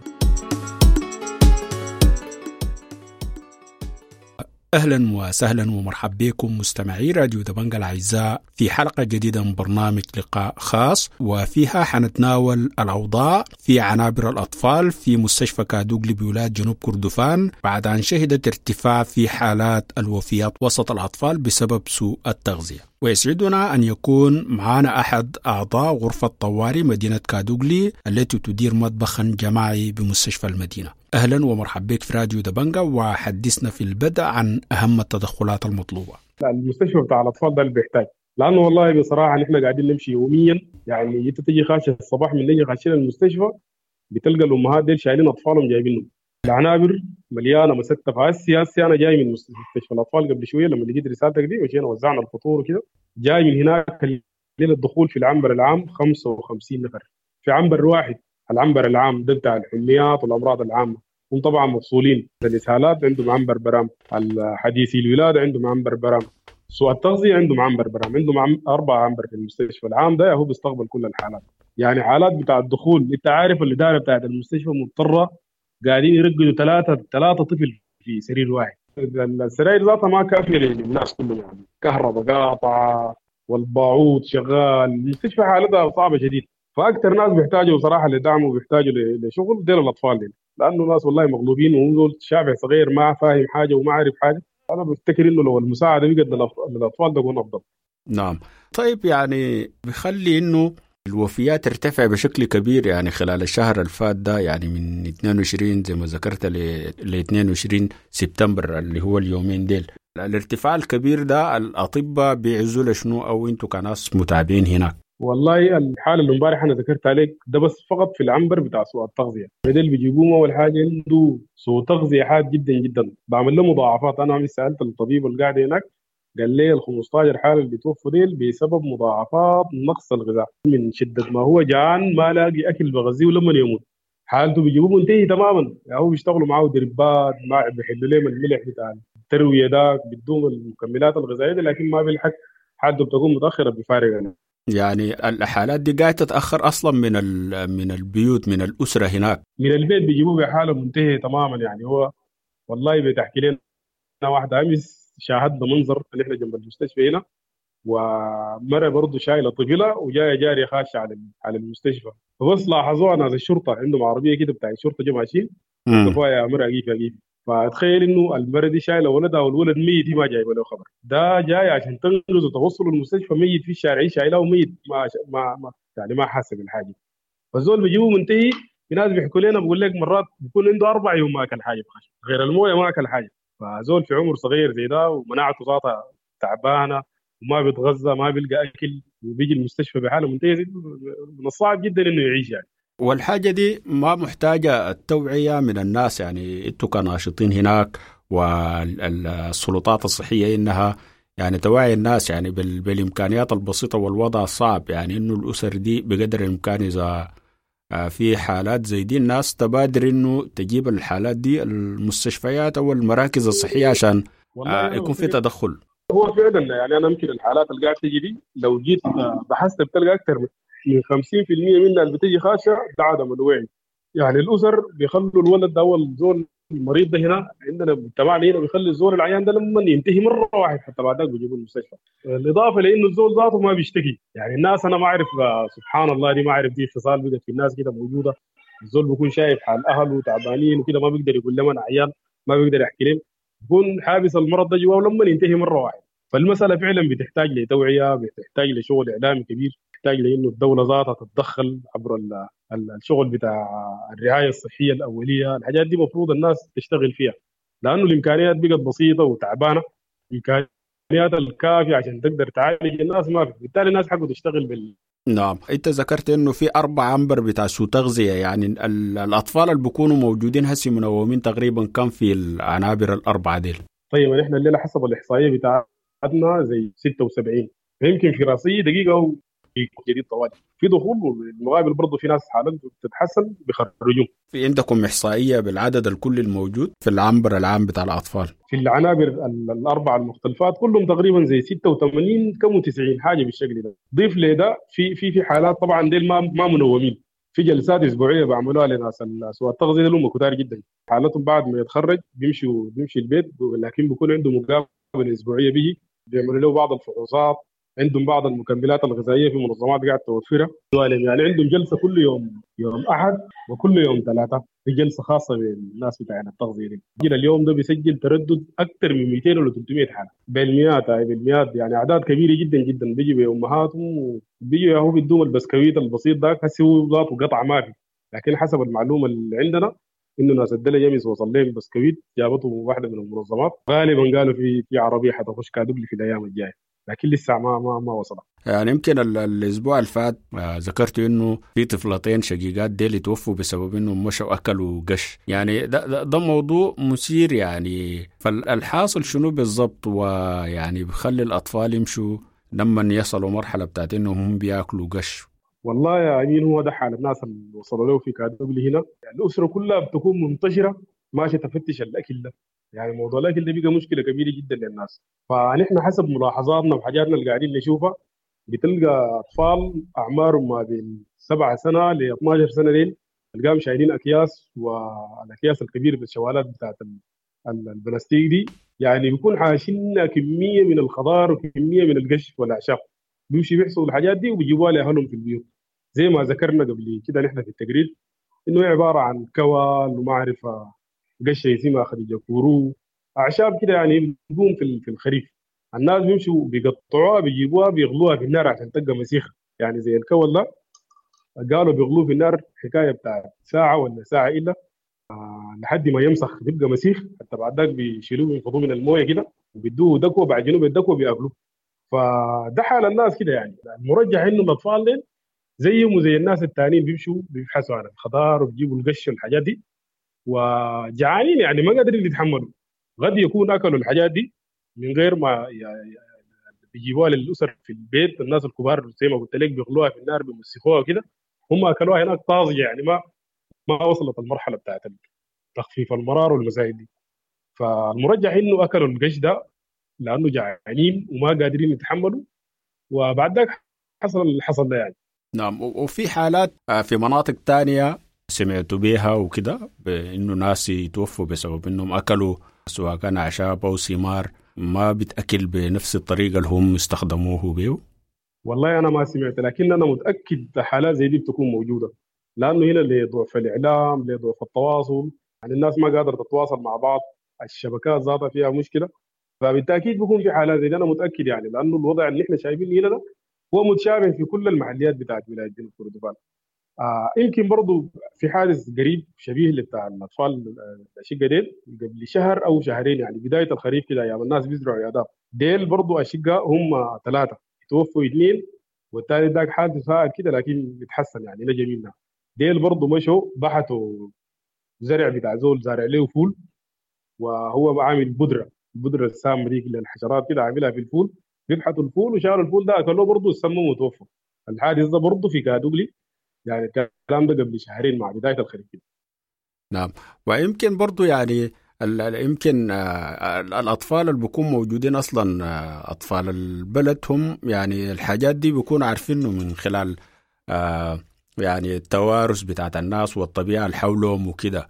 أهلا وسهلا ومرحبا بكم مستمعي راديو دبنجا الأعزاء في حلقة جديدة من برنامج لقاء خاص، وفيها حنتناول الأوضاع في عنابر الأطفال في مستشفى كادوغلي بولاية جنوب كردفان بعد أن شهدت ارتفاع في حالات الوفيات وسط الأطفال بسبب سوء التغذية. ويسعدنا أن يكون معنا أحد أعضاء غرفة طوارئ مدينة كادوغلي التي تدير مطبخا جماعي بمستشفى المدينة. أهلا ومرحبا بك في راديو دبنجا، وحدثنا في البدء عن أهم التدخلات المطلوبة. المستشفى بتاع الأطفال ده اللي بيحتاج، لأنه والله بصراحة نحن قاعدين نمشي يوميا، يعني أنت تجي خاشة الصباح من نجي خاشين المستشفى بتلقى الأمهات ديل شايلين أطفالهم جايبينهم، العنابر مليانة مستفى. هسي هسي أنا جاي من مستشفى الأطفال قبل شوية لما لقيت رسالتك دي وجينا وزعنا الفطور وكده، جاي من هناك ليلة الدخول في العنبر العام خمسة وخمسين نفر في عنبر واحد. العنبر العام ده بتاع الحميات والأمراض العامة، هم طبعا مفصولين. الإسهالات عندهم عنبر برام، الحديثي الولادة عندهم عنبر برام، سوء التغذية عندهم عنبر برام، عندهم عم أربعة عنبر في المستشفى العام ده، هو بيستقبل كل الحالات. يعني حالات بتاع الدخول أنت عارف الإدارة بتاعت المستشفى مضطرة قاعدين يرقدوا ثلاثة ثلاثة طفل في سرير واحد. السراير ذاتها ما كافية للناس كلهم، يعني كهرباء قاطعة والباعوض شغال، المستشفى حالتها صعبة جديد. فأكثر ناس بيحتاجوا صراحة لدعم وبيحتاجوا لشغل ديل الأطفال دي، لأنه ناس والله مغلوبين وهم شاب صغير ما فاهم حاجة وما عارف حاجة. أنا بفتكر إنه لو المساعدة بقت للأطفال ده يكون أفضل. نعم، طيب يعني بيخلي إنه الوفيات ترتفع بشكل كبير يعني خلال الشهر الفات ده، يعني من اثنين وعشرين زي ما ذكرت ل اثنين وعشرين سبتمبر اللي هو اليومين ديل. الارتفاع الكبير ده الأطباء بيعزوا لشنو أو أنتوا كناس متابعين هناك؟ والله الحالة اللي امبارح أنا ذكرت عليك ده بس فقط في العنبر بتاع سوء التغذية. ده اللي بيجيبوه أول حاجة عنده سوء تغذية حاد جدا جدا، بعمل له مضاعفات. أنا عمي سألت الطبيب اللي قاعد هناك قال لي ال خمستاشر حالة اللي توفوا ديل بسبب مضاعفات نقص الغذاء، من شدة ما هو جعان ما لاقي أكل بغذيه ولما يموت حالته بيجيبوه منتهي تماما. يعني هو بيشتغلوا معاه دربات، ما بيحلوا لهم الملح بتاع التروية ده، بدون المكملات الغذائية دي، لكن ما بيلحق حالته بتكون متأخرة بفارغ. يعني يعني الحالات دي قاعدة تتأخر أصلا من من البيوت من الأسرة هناك، من البيت بيجيبوه بحالة منتهية تماما. يعني هو والله بتحكي لنا واحدة أمس شاهدنا منظر اللي احنا جنب المستشفى هنا، ومرة برضه شايلة طفلة وجاية جارية خاشة على على المستشفى، فبس لاحظوها ناس الشرطة عندهم عربية كده بتاع الشرطة جو ماشيين وقفوا يا مرة أجيب أجيب. فتخيل إنه المرة دي شايلة ولدها والولد ميت، هي ما جايبة له خبر، ده جاي عشان تنقذ وتوصلوا المستشفى ميت في الشارع، شايلاه ميت ما ما ما يعني ما حاسة بالحاجة. فالزول بيجيبوه منتهي. في ناس بيحكوا لنا بقول لك مرات بيكون عنده أربع يوم ما أكل حاجة غير المويه، ما أكل حاجة. فزول في عمر صغير زي ده ومناعته ذاتها تعبانه وما بيتغذى ما بيلقى اكل وبيجي المستشفى بحاله منتهيه، من الصعب جدا انه يعيش يعني. والحاجه دي ما محتاجه التوعيه من الناس، يعني انتوا كناشطين هناك والسلطات الصحيه انها يعني توعي الناس يعني بالامكانيات البسيطه والوضع الصعب، يعني انه الاسر دي بقدر الامكان اذا في حالات زي دي الناس تبادر انه تجيب الحالات دي المستشفيات او المراكز الصحيه عشان آه يكون في تدخل. هو فعلا يعني انا يمكن الحالات اللي قاعد تجي دي لو جيت بحثت بتلقى اكثر من خمسين بالمية منها اللي بتجي خاشه ده عدم الوعي. يعني الاسر بيخلوا الولد ده اول زول المريض ده هنا عندنا تبعنا هنا بيخلي الزول العيان ده لما ينتهي مره واحد حتى بعد ذاك بيجيبوه المستشفى. الاضافه لانه الزول ذاته ما بيشتكي، يعني الناس انا ما اعرف سبحان الله دي ما اعرف دي خصال بقت في الناس كده موجوده. الزول بيكون شايف حال اهله تعبانين وكده ما بيقدر يقول لهم انا عيان، ما بيقدر يحكي لهم، بيكون حابس المرض ده جواه ولما ينتهي مره واحد. فالمسألة فعلا بتحتاج لتوعية، بتحتاج لشغل إعلامي كبير، بتحتاج لأنه الدولة ذاتها تتدخل عبر ال- ال- الشغل بتاع الرعاية الصحية الأولية. الحاجات دي مفروض الناس تشتغل فيها، لأنه الإمكانيات بقت بسيطة وتعبانة. الإمكانيات الكافية عشان تقدر تعالج الناس ما في، بالتالي الناس حقه تشتغل بال نعم. انت ذكرت انه في اربع عنبر بتاع سوء تغذيه، يعني ال- الاطفال اللي بيكونوا موجودين هسي منومين تقريبا كم في العنابر الاربعه دي؟ طيب نحن الليله حسب الاحصائيه بتاعتنا زي ستة وسبعين، فيمكن في راسيه دقيقه او في جديد طوالي في دخول، والمقابل برضه في ناس حالته بتتحسن بيخرجوهم. في عندكم احصائيه بالعدد الكلي الموجود في العنبر العام بتاع الاطفال؟ في العنابر ال- الاربعه المختلفات كلهم تقريبا زي ستة وثمانين كم وتسعين حاجه بالشكل ده. ضيف لده في في في حالات طبعا ديل ما ما منومين، في جلسات اسبوعيه بعملوها لناس سوء التغذيه اللي هم كتار جدا، حالتهم بعد ما يتخرج بيمشوا بيمشي البيت، لكن بيكون عنده مقابله اسبوعيه بيجي بيعملوا له بعض الفحوصات، عندهم بعض المكملات الغذائيه في منظمات قاعد توفرها، يعني عندهم جلسه كل يوم يوم احد وكل يوم ثلاثه، في جلسه خاصه بالناس بتاع التغذيه دي. جيل اليوم ده بيسجل تردد اكثر من مئتين ولا ثلاثمئة حاله بالمئات، هاي بالمئات، يعني اعداد كبيره جدا جدا. بيجي بامهاتهم وبيجي هو بيدوم البسكويت البسيط ذاك، هسه هو ذاته قطعه ما في، لكن حسب المعلومه اللي عندنا انه ناس الدلة يمس وصل لهم بسكويت جابته واحده من المنظمات، غالبا قالوا في في عربيه حتخش كادوبلي في الايام الجايه، لكن لسه ما ما ما وصلت. يعني يمكن ال- الاسبوع اللي فات آه، ذكرت انه في طفلتين شقيقات ديل توفوا بسبب انهم مشوا اكلوا قش، يعني ده, ده, ده موضوع مثير يعني. فالحاصل شنو بالضبط؟ ويعني بخلي الاطفال يمشوا لما يصلوا مرحله بتاعت انهم هم بياكلوا قش. والله يا امين هو ده حال الناس اللي وصلوا له في كادوبلي هنا، يعني الاسره كلها بتكون منتشره ماشيه تفتش الاكل ده، يعني موضوع الاكل ده بقى مشكله كبيره جدا للناس. فنحن حسب ملاحظاتنا وحاجاتنا اللي قاعدين نشوفها بتلقى اطفال اعمارهم ما بين سبعة سنه ل اثناشر سنه ديل تلقاهم شايلين اكياس، والاكياس الكبيره بالشوالات بتاعت ال- ال- البلاستيك دي، يعني بيكون حاشين كميه من الخضار وكميه من القش والاعشاب، بيمشي بيحصلوا الحاجات دي وبيجيبوها لاهلهم في البيوت. زي ما ذكرنا قبل كده نحن في التقرير انه هي عباره عن كوال وما اعرف قشه اسمها خديجه كورو، اعشاب كده يعني بتقوم في في الخريف. الناس بيمشوا بيقطعوها بيجيبوها بيغلوها في النار عشان تبقى مسيخه، يعني زي الكول ده قالوا بيغلوه في النار حكايه بتاع ساعه ولا ساعه الا آه لحد ما يمسخ تبقى مسيخ، حتى بعد ذاك بيشيلوه ينفضوه من المويه كده وبيدوه دكوه، بعد جنوب الدكوه بياكلوه. فده حال الناس كده، يعني المرجح انه الاطفال دي زيهم وزي الناس التانيين بيمشوا بيبحثوا عن الخضار وبيجيبوا القش والحاجات دي، وجعانين يعني ما قادرين يتحملوا. قد يكون اكلوا الحاجات دي من غير ما ي- بيجيبوها للاسر في البيت، الناس الكبار زي ما قلت لك بيغلوها في النار بيمسخوها وكده، هم اكلوها هناك طازجه، يعني ما ما وصلت المرحله بتاعت تخفيف المرار والمسائل دي. فالمرجح انه اكلوا القش ده لانه جعانين وما قادرين يتحملوا، وبعد ذاك حصل اللي حصل ده يعني. نعم. و- وفي حالات آه، في مناطق تانية سمعتوا بيها وكده بانه ناس يتوفوا بسبب انهم اكلوا سواء كان اعشاب او ثمار ما بتاكل بنفس الطريقه اللي هم استخدموه بيه. والله انا ما سمعت، لكن انا متاكد حالات زي دي بتكون موجوده، لانه هنا لضعف الاعلام لضعف التواصل، يعني الناس ما قادره تتواصل مع بعض، الشبكات ذاتها فيها مشكله، فبالتاكيد بيكون في حالات زي دي. انا متاكد يعني لانه الوضع اللي احنا شايفينه هنا ده هو متشابه في كل المحليات بتاعت ولايه جنوب كردفان. آه يمكن برضو في حادث قريب شبيه لبتاع الاطفال الاشقه ديل قبل شهر او شهرين، يعني بدايه الخريف كده ايام الناس بيزرعوا عيادات ديل، برضو اشقه هم ثلاثه توفوا اثنين والثاني ذاك حادث فائد كده لكن بيتحسن يعني نجا منها. ديل برضو مشوا بحثوا زرع بتاع زول زارع له فول، وهو عامل بودره البودره السامه دي للحشرات كده عاملها في الفول، بيبحثوا الفول وشالوا الفول ده اكلوه برضه السمم وتوفوا. الحادث ده برضه في كادوبلي، يعني الكلام ده قبل شهرين مع بدايه الخريف. نعم. ويمكن برضو يعني ال- ال- يمكن آه، الأطفال اللي بيكون موجودين أصلا آه، أطفال البلد هم يعني الحاجات دي بيكونوا عارفينه من خلال آه، يعني التوارث بتاعت الناس والطبيعة اللي حولهم وكده.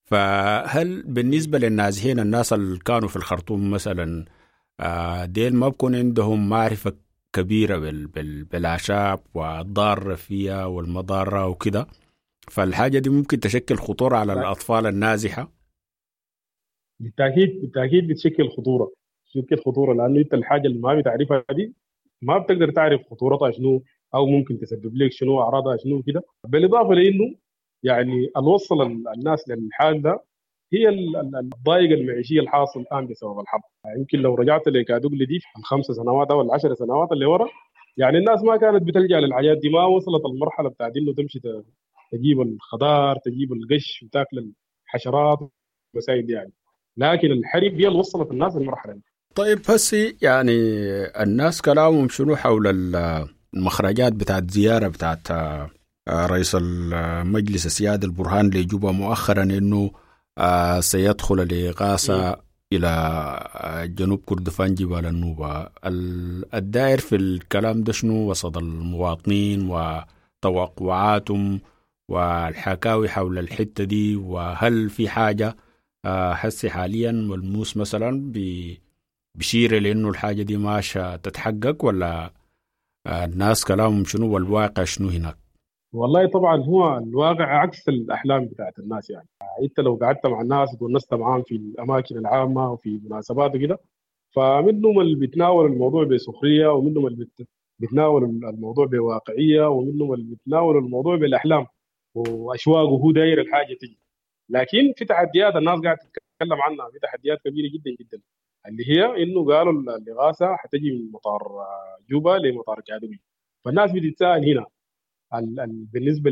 فهل بالنسبة للنازحين الناس اللي كانوا في الخرطوم مثلا آه، ديل ما بكون عندهم معرفة كبيرة بال- بال- بالأعشاب والضارة فيها والمضارة وكده، فالحاجة دي ممكن تشكل خطورة على الأطفال النازحة؟ بالتاكيد بالتاكيد بتشكل خطوره، شو كيف خطوره، لانه انت الحاجه اللي ما بتعرفها دي ما بتقدر تعرف خطورتها شنو او ممكن تسبب لك شنو اعراضها شنو كده. بالاضافه لانه يعني اللي وصل الناس للحال ده هي ال- ال- الضائقه المعيشيه الحاصل الان بسبب الحرب. يمكن لو رجعت لكادوغلي دي في الخمس سنوات او العشر سنوات اللي ورا، يعني الناس ما كانت بتلجا للحاجات دي، ما وصلت المرحله بتاعت انه تمشي ت- تجيب الخضار تجيب القش وتاكل الحشرات والمسائل دي يعني. لكن الحرب هي اللي وصلت الناس للمرحله دي. طيب هسي يعني الناس كلامهم شنو حول ال- المخرجات بتاعت زيارة بتاعت آه، رئيس المجلس السيادي البرهان لجوبا مؤخرا انه آه، سيدخل الإغاثة إلى آه، جنوب كردفان جبال النوبة. ال- الدائر في الكلام ده شنو وسط المواطنين وتوقعاتهم والحكاوي حول الحتة دي؟ وهل في حاجة آه، هسي حاليا ملموس مثلا ب- بشير لأنه الحاجة دي ماشى تتحقق، ولا آه، الناس كلامهم شنو والواقع شنو هناك؟ والله طبعا هو الواقع عكس الاحلام بتاعت الناس يعني. انت لو قعدت مع الناس ونست معاهم في الاماكن العامه وفي مناسبات وكده، فمنهم اللي بيتناول الموضوع بسخريه، ومنهم اللي بت- بيتناول الموضوع بواقعيه، ومنهم اللي بيتناول الموضوع بالاحلام واشواق وهو داير الحاجه تيجي. لكن في تحديات الناس قاعده تتكلم عنها، في تحديات كبيره جدا جدا، اللي هي انه قالوا الاغاثه حتجي من مطار آه، جوبا لمطار كادوي. فالناس بتتساءل هنا ال- ال- بالنسبه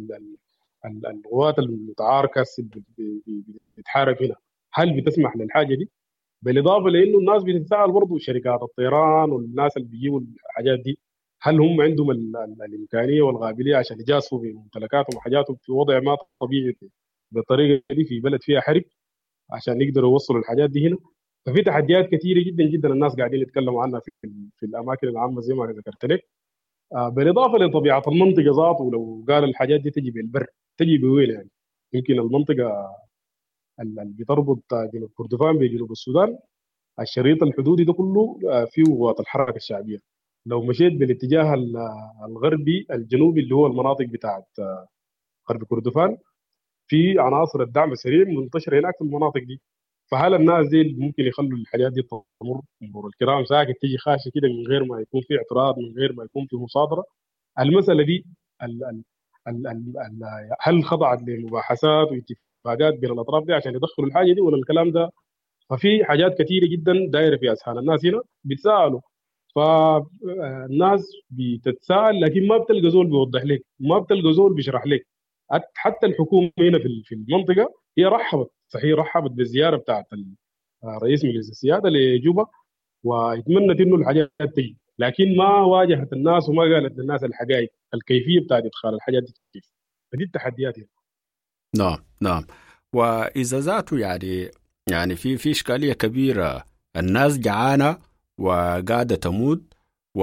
للقوات المتعاركه اللي بت- بت- بتحارب هنا، هل بتسمح للحاجه دي؟ بالاضافه لانه الناس بتتساءل برضه شركات الطيران والناس اللي بيجيبوا الحاجات دي، هل هم عندهم ال- ال- الامكانيه والقابليه عشان يجازفوا بممتلكاتهم وحاجاتهم في وضع ما طبيعي بالطريقه دي في بلد فيها حرب عشان يقدروا يوصلوا الحاجات دي هنا؟ ففي تحديات كثيره جدا جدا الناس قاعدين يتكلموا عنها في في الاماكن العامه زي ما ذكرت لك. آه، بالاضافه لطبيعه المنطقه ذاته، لو قال الحاجات دي تجي بالبر تجي بوين يعني؟ يمكن المنطقه ال- اللي بتربط آه، جنوب كردفان بجنوب السودان، الشريط الحدودي ده كله آه، فيه قوات الحركه الشعبيه. لو مشيت بالاتجاه ال- آه، الغربي الجنوبي اللي هو المناطق بتاعت آه، غرب كردفان، في عناصر الدعم السريع منتشره هناك في المناطق دي. فهل الناس دي ممكن يخلوا الحاجات دي تمر مرور الكرام ساكت تيجي خاشه كده من غير ما يكون في اعتراض، من غير ما يكون في مصادره؟ المساله دي ال ال ال ال ال هل خضعت لمباحثات واتفاقات بين الاطراف دي عشان يدخلوا الحاجه دي ولا الكلام ده؟ ففي حاجات كثيره جدا دايره في اذهان الناس هنا بيتساءلوا. فالناس بتتساءل لكن ما بتلقى زول بيوضح لك، ما بتلقى زول بيشرح لك. حتى الحكومه هنا في في المنطقه هي رحبت، صحيح رحبت بالزياره بتاعت رئيس مجلس السياده لجوبا، واتمنت انه الحاجات تجي، لكن ما واجهت الناس وما قالت للناس الحقائق الكيفيه بتاعت ادخال الحاجات دي كيف. فدي التحديات هنا. نعم نعم. وإذا ذاته يعني يعني في في إشكالية كبيرة، الناس جعانة وقاعدة تموت، و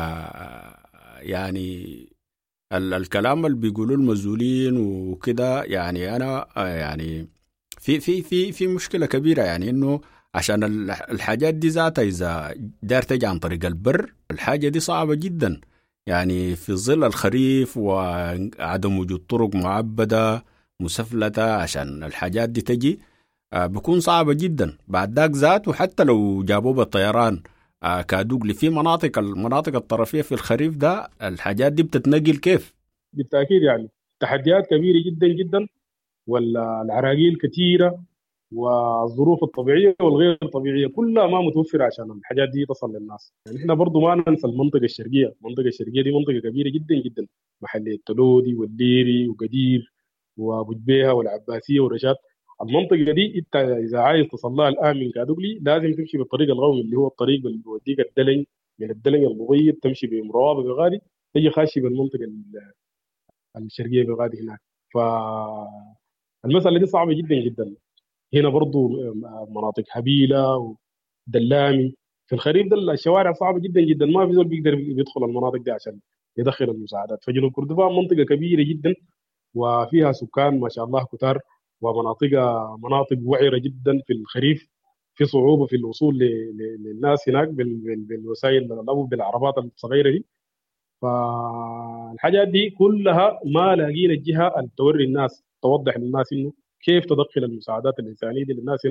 يعني ال الكلام اللي بيقولوا المسؤولين وكده، يعني أنا يعني في في في في مشكلة كبيرة، يعني إنه عشان ال- الحاجات دي ذاتها إذا دار تجي عن طريق البر، الحاجة دي صعبة جدا، يعني في ظل الخريف وعدم وجود طرق معبدة مسفلتة عشان الحاجات دي تجي، آه، بيكون صعبة جدا. بعد ذاك ذات، وحتى لو جابوه بالطيران آه، كادوغلي في مناطق المناطق الطرفية في الخريف ده، الحاجات دي بتتنقل كيف؟ بالتاكيد يعني تحديات كبيره جدا جدا، والعراقيل كثيره، والظروف الطبيعيه والغير طبيعيه كلها ما متوفره عشان الحاجات دي تصل للناس. يعني احنا برضو ما ننسى المنطقه الشرقيه، المنطقه الشرقيه دي منطقه كبيره جدا جدا، محليه التلودي والديري وقدير وابو جبيهه والعباسيه ورشاد. المنطقه دي انت اذا عايز تصل لها الان من كادوغلي لازم تمشي بالطريق القومي اللي هو الطريق اللي بيوديك الدلن، من الدلن المضيق تمشي بمروابه بغادي تجي خاشي بالمنطقه الشرقيه بغادي هناك. فالمساله دي صعبه جدا جدا. هنا برضو مناطق هبيله ودلامي في الخريف ده الشوارع صعبه جدا جدا، ما في زول بيقدر يدخل المناطق دي عشان يدخل المساعدات. فجنوب كردفان منطقه كبيره جدا وفيها سكان ما شاء الله كتار، ومناطقها مناطق وعره جدا في الخريف، في صعوبه في الوصول ل- ل- للناس هناك بال- بال- بالوسائل او بالعربات الصغيره دي. فالحاجات دي كلها ما لاقينا الجهه اللي توري الناس توضح للناس انه كيف تدخل المساعدات الانسانيه دي للناس هناك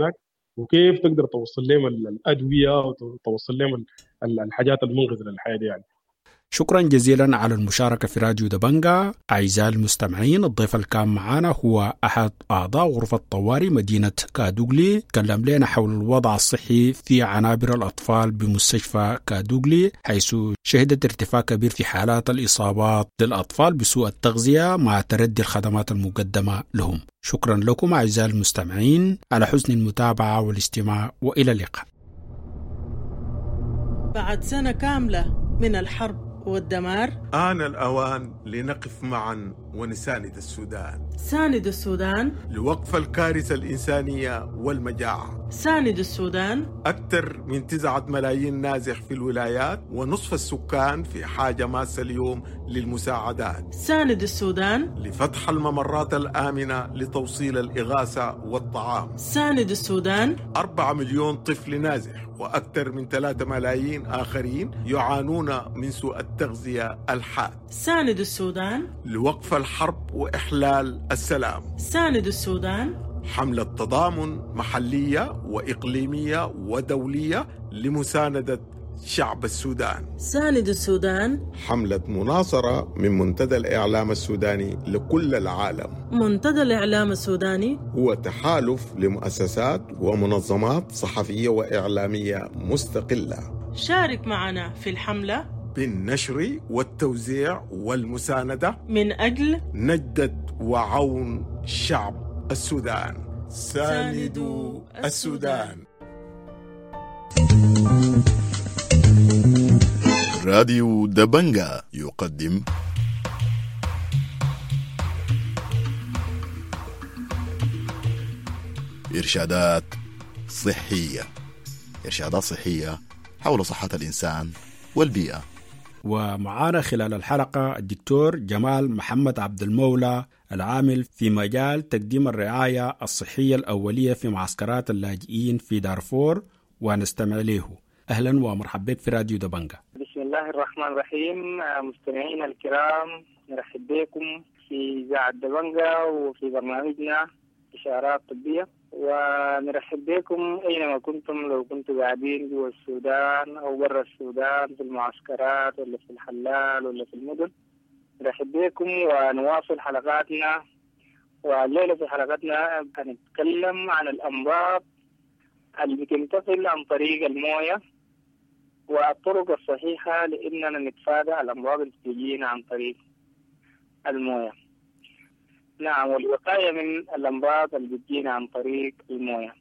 وكيف تقدر توصل لهم الأدوية وتوصل لهم الحاجات المنقذة للحياة دي يعني. شكرا جزيلا على المشاركة في راديو دبنجا. أعزائي المستمعين، الضيف اللي كان معنا هو أحد أعضاء غرفة طوارئ مدينة كادوغلي، تكلم لنا حول الوضع الصحي في عنابر الأطفال بمستشفى كادوغلي، حيث شهدت ارتفاع كبير في حالات الإصابات للأطفال بسوء التغذية مع تردي الخدمات المقدمة لهم. شكرا لكم أعزائي المستمعين على حسن المتابعة والاستماع، وإلى اللقاء. بعد سنة كاملة من الحرب والدمار، آن الأوان لنقف معا ونساند السودان. ساند السودان لوقف الكارثة الإنسانية والمجاعة. ساند السودان. أكثر من تسعة ملايين نازح في الولايات، ونصف السكان في حاجة ماسة اليوم للمساعدات. ساند السودان. لفتح الممرات الآمنة لتوصيل الإغاثة والطعام. ساند السودان. أربعة مليون طفل نازح وأكثر من ثلاثة ملايين آخرين يعانون من سوء التغذية الحاد. ساند السودان. لوقف الحرب وإحلال السلام. ساند السودان. حملة تضامن محلية وإقليمية ودولية لمساندة شعب السودان. ساند السودان. حملة مناصرة من منتدى الإعلام السوداني لكل العالم. منتدى الإعلام السوداني هو تحالف لمؤسسات ومنظمات صحفية وإعلامية مستقلة. شارك معنا في الحملة بالنشر والتوزيع والمساندة من أجل نجدة وعون شعب السودان. ساندوا السودان. راديو دبنجا يقدم إرشادات صحية. إرشادات صحية حول صحة الإنسان والبيئة. ومعانا خلال الحلقة الدكتور جمال محمد عبد المولى، العامل في مجال تقديم الرعاية الصحية الأولية في معسكرات اللاجئين في دارفور، ونستمع له. أهلا ومرحبا بك في راديو دبنجا. بسم الله الرحمن الرحيم. مستمعينا الكرام، نرحب بكم في إذاعة دبنجا وفي برنامجنا إشارات طبية، ونرحب بكم أينما كنتم، لو كنتم قاعدين جوا السودان أو برا السودان في المعسكرات ولا في الحلال ولا في المدن. نرحب بكم ونواصل حلقاتنا. والليلة في حلقتنا هنتكلم عن الأمراض اللي بتنتقل عن طريق الموية والطرق الصحيحة لأننا نتفادى الأمراض اللي بتجينا عن طريق الموية. نعم، والوقاية من الأمراض اللي بتجينا عن طريق الموية.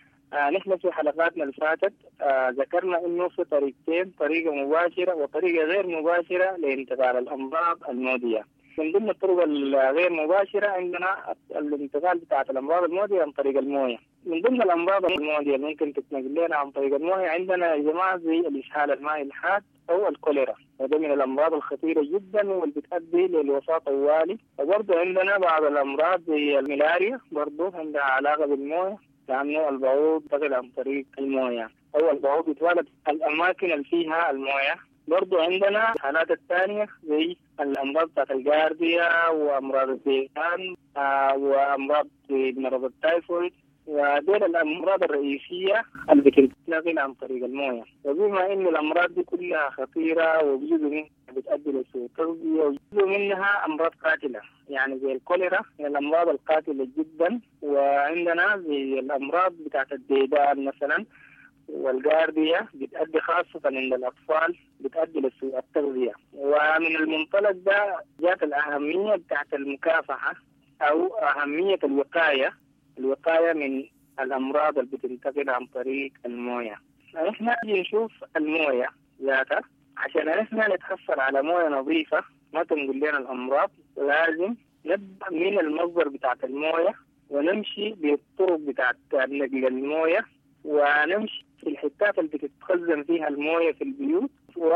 آه نحن في حلقاتنا اللي فاتت آه ذكرنا إنه في طريقتين، طريقة مباشرة وطريقة غير مباشرة لانتقال الأمراض المعدية. من ضمن الطرق الغير مباشرة عندنا الانتقال بتاعة الأمراض المعدية عن طريق الموية. من ضمن الأمراض المعدية اللي ممكن تتنقل لنا عن طريق الموية عندنا يا جماعة زي الإسهال المائي الحاد أو الكوليرا، وده من الأمراض الخطيرة جدا واللي بتؤدي للوفاة طوالي. وبرضه عندنا بعض الأمراض زي الملاريا برضه عندها علاقة بالموية، لأنه البعوض ينتقل عن طريق الموية أو البعوض يتولد الأماكن اللي فيها الموية. برضو عندنا الحالات الثانية زي الأمراض بتاعت الجارديا وأمراض الديدان آه وأمراض مرض التايفويد، ودول الأمراض الرئيسية اللي بتنتقل عن طريق الموية. وبما إن الأمراض دي كلها خطيرة وجزء منها بتؤدي لسوء التغذية وجزء منها أمراض قاتلة، يعني زي الكوليرا من الأمراض القاتلة جدا. وعندنا زي الأمراض بتاعت الديدان مثلا والجاردية بتؤدي خاصة عند الأطفال بتؤدي لسوء التغذية. ومن المنطلق ده جات الأهمية بتاعت المكافحة أو أهمية الوقاية الوقاية من الأمراض اللي بتنتقل عن طريق الموية. نحن نجي نشوف الموية ذاتها عشان نحن نتحصل على موية نظيفة ما تنقل لنا الأمراض. لازم نبدأ من المصدر بتاعت الموية ونمشي بالطرق بتاعت نقل الموية، ونمشي في الحتات اللي بتتخزن فيها الموية في البيوت،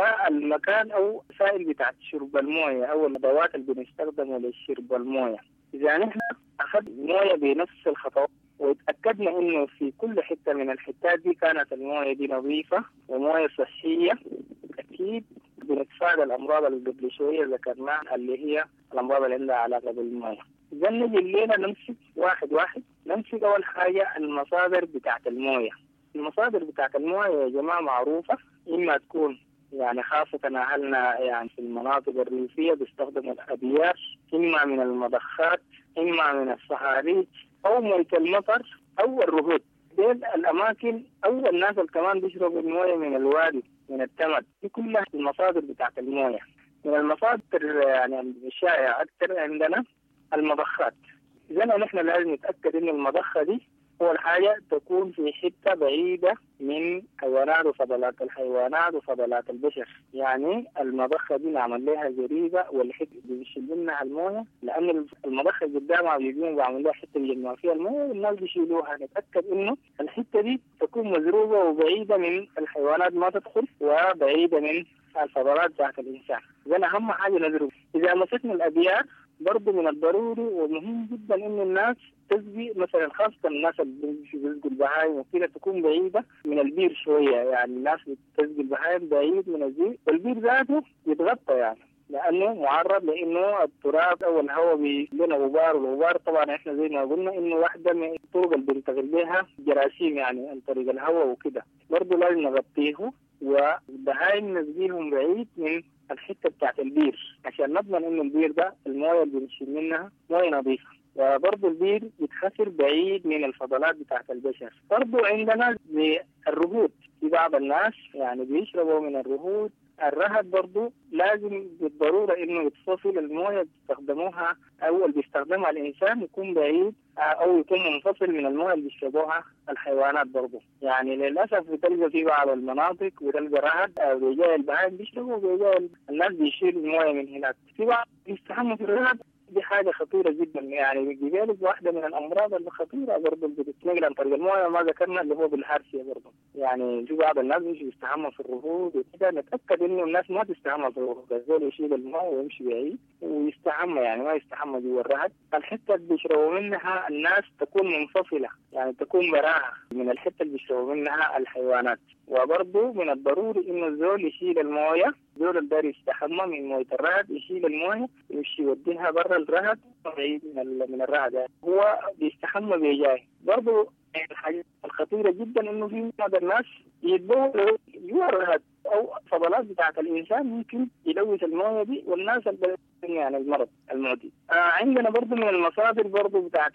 والمكان أو سائل بتاعت شرب الموية أو الأدوات اللي بنستخدمها لشرب الموية. إذا نحن أخذنا الموية بنفس الخطوات وتأكدنا إنه في كل حتة من الحتات دي كانت الموية دي نظيفة وموية صحية، أكيد بنتفادى الأمراض اللي قبل شوية ذكرناها اللي هي الأمراض اللي عندها علاقة بالموية. إذا نجي الليلة نمسك واحد واحد نمسك أول حاجة المصادر بتاعت الموية. المصادر بتاعت الموية يا جماعة معروفة، إما تكون يعني خاصة أهلنا يعني في المناطق الريفية بيستخدموا الأبيار، إما من المضخات، إما من الصحاريج، أو مية المطر، أو الرهود. ديل الأماكن أو الناس اللي كمان بيشربوا الموية من الوادي، من التمد. دي كلها المصادر بتاعت الموية. من المصادر يعني الشائعة أكثر عندنا المضخات. إذا نحن لازم نتأكد إن المضخة دي أول حاجة تكون في حتة بعيدة من حيوانات وفضلات الحيوانات وفضلات البشر. يعني المضخة دي نعمل لها زريبة والحتة اللي بيشيل منها الموية، لأن المضخة قدامها بيجون بعمل لها حتة بيجمع فيها الموية والناس بيشيلوها. نتأكد إنه الحتة دي تكون مزروبة وبعيدة من الحيوانات ما تدخل وبعيدة من الفضلات ذات الإنسان. إذا أهم حاجة نزروب. إذا مسكنا الأبيار برضو من الضروري ومهم جدا إن الناس تسقي، مثلا خاصة الناس اللي بيسقوا البهايم وكذا تكون بعيدة من البير شوية. يعني الناس بتسقي البهايم بعيد من البير، والبير ذاته يتغطى يعني لأنه معرض لأنه التراب أو الهواء بيلنا غبار، والغبار طبعا إحنا زي ما قلنا إنه واحدة من الطرق اللي بنتقل بها جراثيم يعني عن طريق الهواء وكذا. برضو لازم نغطيه، والبهايم نسقيهم بعيد من الحتة بتاعت البير عشان نضمن إنه البير ده المويه اللي بنشيل منها مويه نظيفة. وبرضه البير يتخسر بعيد من الفضلات بتاعت البشر. برضه عندنا الرهود، في بعض الناس يعني بيشربوا من الرهود. الرهد برضه لازم بالضرورة إنه يتصل المويه بيستخدموها أو اللي بيستخدمها الإنسان يكون بعيد أو يكون منفصل من المويه اللي بيشربوها الحيوانات برضه. يعني للأسف بتلقى في بعض المناطق بتلقى رهد بيجي البهائم بيشربوا وبيجي الناس بيشيلوا المويه من هناك. في بعض بيستحموا في الرهد. دي حاجة خطيرة جدا يعني بيجيلك واحدة من الأمراض الخطيرة برضه اللي بتتنقل عن طريق المويه ما ذكرنا اللي هو بالهرسية برضه. يعني في بعض الناس مش بيستحموا في الرهود وكده. نتأكد إنه الناس ما تستحمى في الرهود، الزول يشيل المويه ويمشي بعيد ويستحمى يعني ما يستحمى جوا الرهد. الحتة اللي بيشربوا منها الناس تكون منفصلة يعني تكون براها من الحتة اللي بيشربوا منها الحيوانات. وبرضه من الضروري إنه الزول يشيل المويه، الزول اللي داير يستحمى من مويه الرهد يشيل المويه ويمشي يوديها برا الرهد بعيد من من الرهد يعني. هو بيستحمى بيجاي. برضه الحاجة الخطيرة جدا إنه في بعض الناس يتبولوا جوا الرهد أو فضلات بتاعت الإنسان ممكن يلوث المويه دي والناس اللي يعني المرض المعدي. آه عندنا برضه من المصادر برضه بتاعت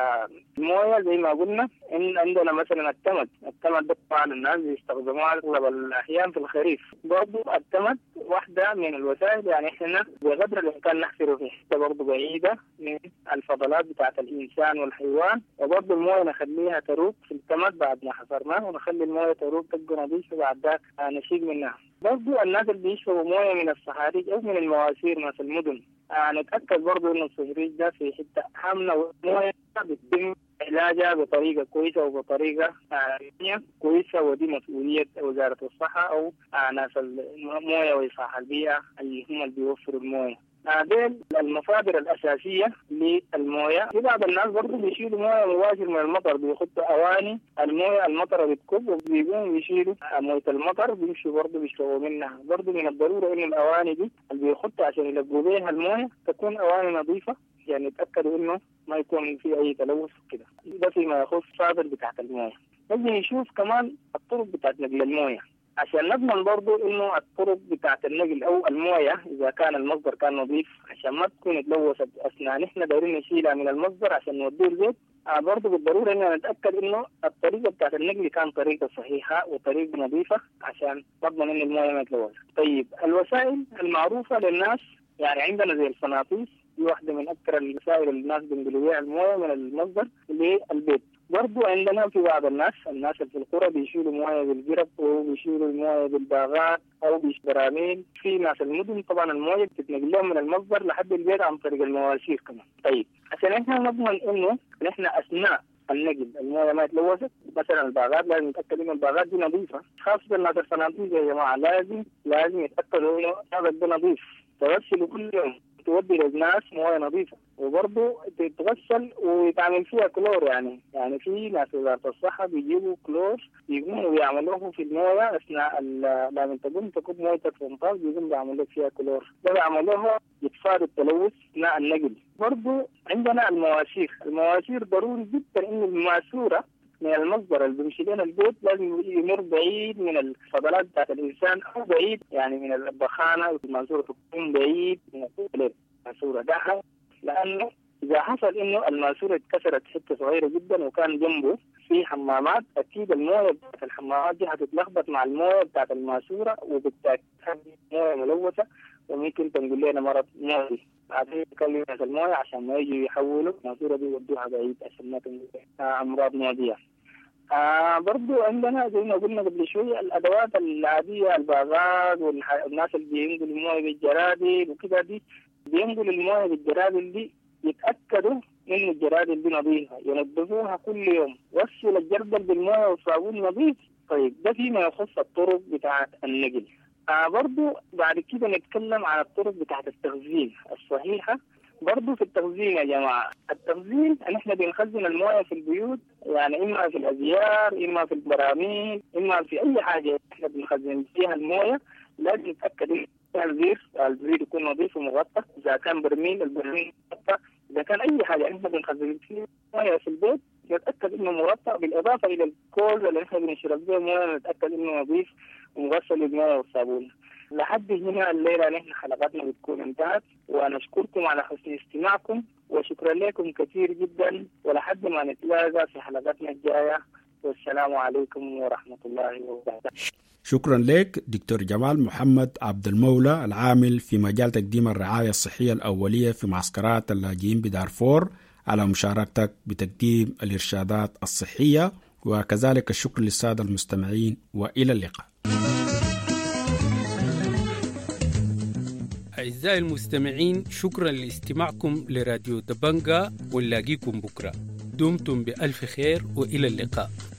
المويه زي ما قلنا إن عندنا مثلا التمد. التمد ده طبعا الناس بيستخدموها أغلب الأحيان في الخريف. برضه التمد واحدة من الوسائل يعني إحنا بقدر الإمكان نحفره في حتة برضه بعيدة من الفضلات بتاعت الإنسان والحيوان. وبرضه المويه نخليها تروق في التمد بعد ما حفرناه ونخلي المويه تروق تبقى نظيفة بعد ذاك نشيل منها. برضو الناس اللي بيشربوا مويه من الصحاريج او من المواسير مثل المدن آه نتاكد برضو انه الصحاريج ده في حته حامله والمويه بتتم علاجها بطريقه كويسه وبطريقه آه كويسه. ودي مسؤوليه وزاره الصحه او آه ناس المويه واصلاح البيئه اللي هم اللي بيوفروا المويه. هذه المصادر الأساسية للمويه. في بعض الناس برضو بيشيلوا مويه مباشر من المطر، بيخطوا أواني المويه المطر بتكب وبيقوموا بيشيلوا مويه المطر بيمشوا برضو بيشربوا منها. برضو من الضرورة إن الأواني دي اللي بيخطوا عشان يلقوا بيها المويه تكون أواني نظيفة، يعني يتأكدوا إنه ما يكون في أي تلوث كده. ده فيما يخص المصادر بتاعت المويه. نجي نشوف كمان الطرق بتاعت نقل المويه عشان نضمن برضو انه الطرق بتاعت النقل او المويه اذا كان المصدر كان نظيف عشان ما تكون اتلوثت اثناء نحن دايرين نشيلها من المصدر عشان نوديه البيت. آه برضو بالضروره اننا نتاكد انه الطريقه بتاعت النقل كان طريقه صحيحه وطريقه نظيفه عشان نضمن ان المويه ما تتلوث. طيب الوسائل المعروفه للناس يعني عندنا زي الفناطيس، دي واحده من اكثر الوسائل اللي الناس بينقلوا بيها المويه من المصدر للبيت. برضو عندنا في بعض الناس الناس اللي في القرى بيشيلوا مويه بالقرب او بيشيلوا المويه بالباغات او بالبراميل. في ناس المدن طبعا المويه بتتنقل لهم من المصدر لحد البيت عن طريق المواسير كمان. طيب عشان احنا نضمن انه نحن اثناء النقل المويه ما يتلوثت، مثلا الباغات لازم نتاكد ان الباغات دي نظيفه. خاصه الناس الفنادق يا جماعه لازم لازم يتاكدوا انه هذا ده نظيف. تغسلوا كل يوم تودي للناس مويه نظيفه، وبرضه تتغسل ويتعمل فيها كلور. يعني يعني في ناس وزاره الصحه بيجيبوا كلور يقوموا بيعملوه في المويه اثناء لما تقوم تكب مويتك في مطار، بيقوم بيعمل لك فيها كلور. ده بيعملوه يتفادى التلوث اثناء النقل. برضه عندنا المواسير، المواسير ضروري جدا انه الماسوره من المصدر اللي بيمشي لنا البيت لازم يمر بعيد من الفضلات بتاعت الانسان، او بعيد يعني من البخانه. الماسوره تكون بعيد من الماسوره ده، لانه اذا حصل انه الماسوره اتكسرت حته صغيره جدا وكان جنبه في حمامات، اكيد المويه بتاعت الحمامات دي هتتلخبط مع المويه بتاعت الماسوره، وبالتالي مويه ملوثه وممكن تنقل لنا مرض موي. بعدين يكلم ناس المويه عشان ما يجوا يحولوا الماسوره دي يودوها بعيد عشان ما تنقل امراض معديه. آه برضو عندنا زي ما قلنا قبل شوية الأدوات العادية، الباغات والناس اللي بينقلوا المويه بالجرادل وكذا، دي بينقلوا المويه بالجرادل دي يتأكدوا إن الجرادل دي نظيفة، ينظفوها كل يوم، وصلوا الجردل بالمويه والصابون نظيف. طيب ده فيما يخص الطرق بتاعة النقل. آه برضو بعد كده نتكلم عن الطرق بتاعة التخزين الصحيحة. برضو في التخزين يا جماعة، التخزين نحن بنخزن المويه في البيوت، يعني إما في الأزيار، إما في البراميل، إما في أي حاجة نحن بنخزن فيها المويه، لازم نتأكد إن الزير الزير يكون نظيف ومغطى. إذا كان برميل البرميل مغطى. إذا كان أي حاجة نحن بنخزن فيها مويه في البيت نتأكد إنه مغطى، بالإضافة إلى الكوز اللي نحن بنشرب به مويه نتأكد إنه نظيف ومغسل بالمويه والصابون. لحد هنا الليلة نحن حلقتنا بتكون انتهت، ونشكركم على حسن استماعكم، وشكرا لكم كثير جدا، ولحد ما نتلاقى في حلقتنا الجاية، والسلام عليكم ورحمة الله وبركاته. شكرا لك دكتور جمال محمد عبد المولى، العامل في مجال تقديم الرعاية الصحية الأولية في معسكرات اللاجئين بدارفور، على مشاركتك بتقديم الإرشادات الصحية، وكذلك الشكر للسادة المستمعين، وإلى اللقاء. أعزائي المستمعين، شكرا لاستماعكم لراديو دبنجا، ونلاقيكم بكرة. دمتم بألف خير وإلى اللقاء.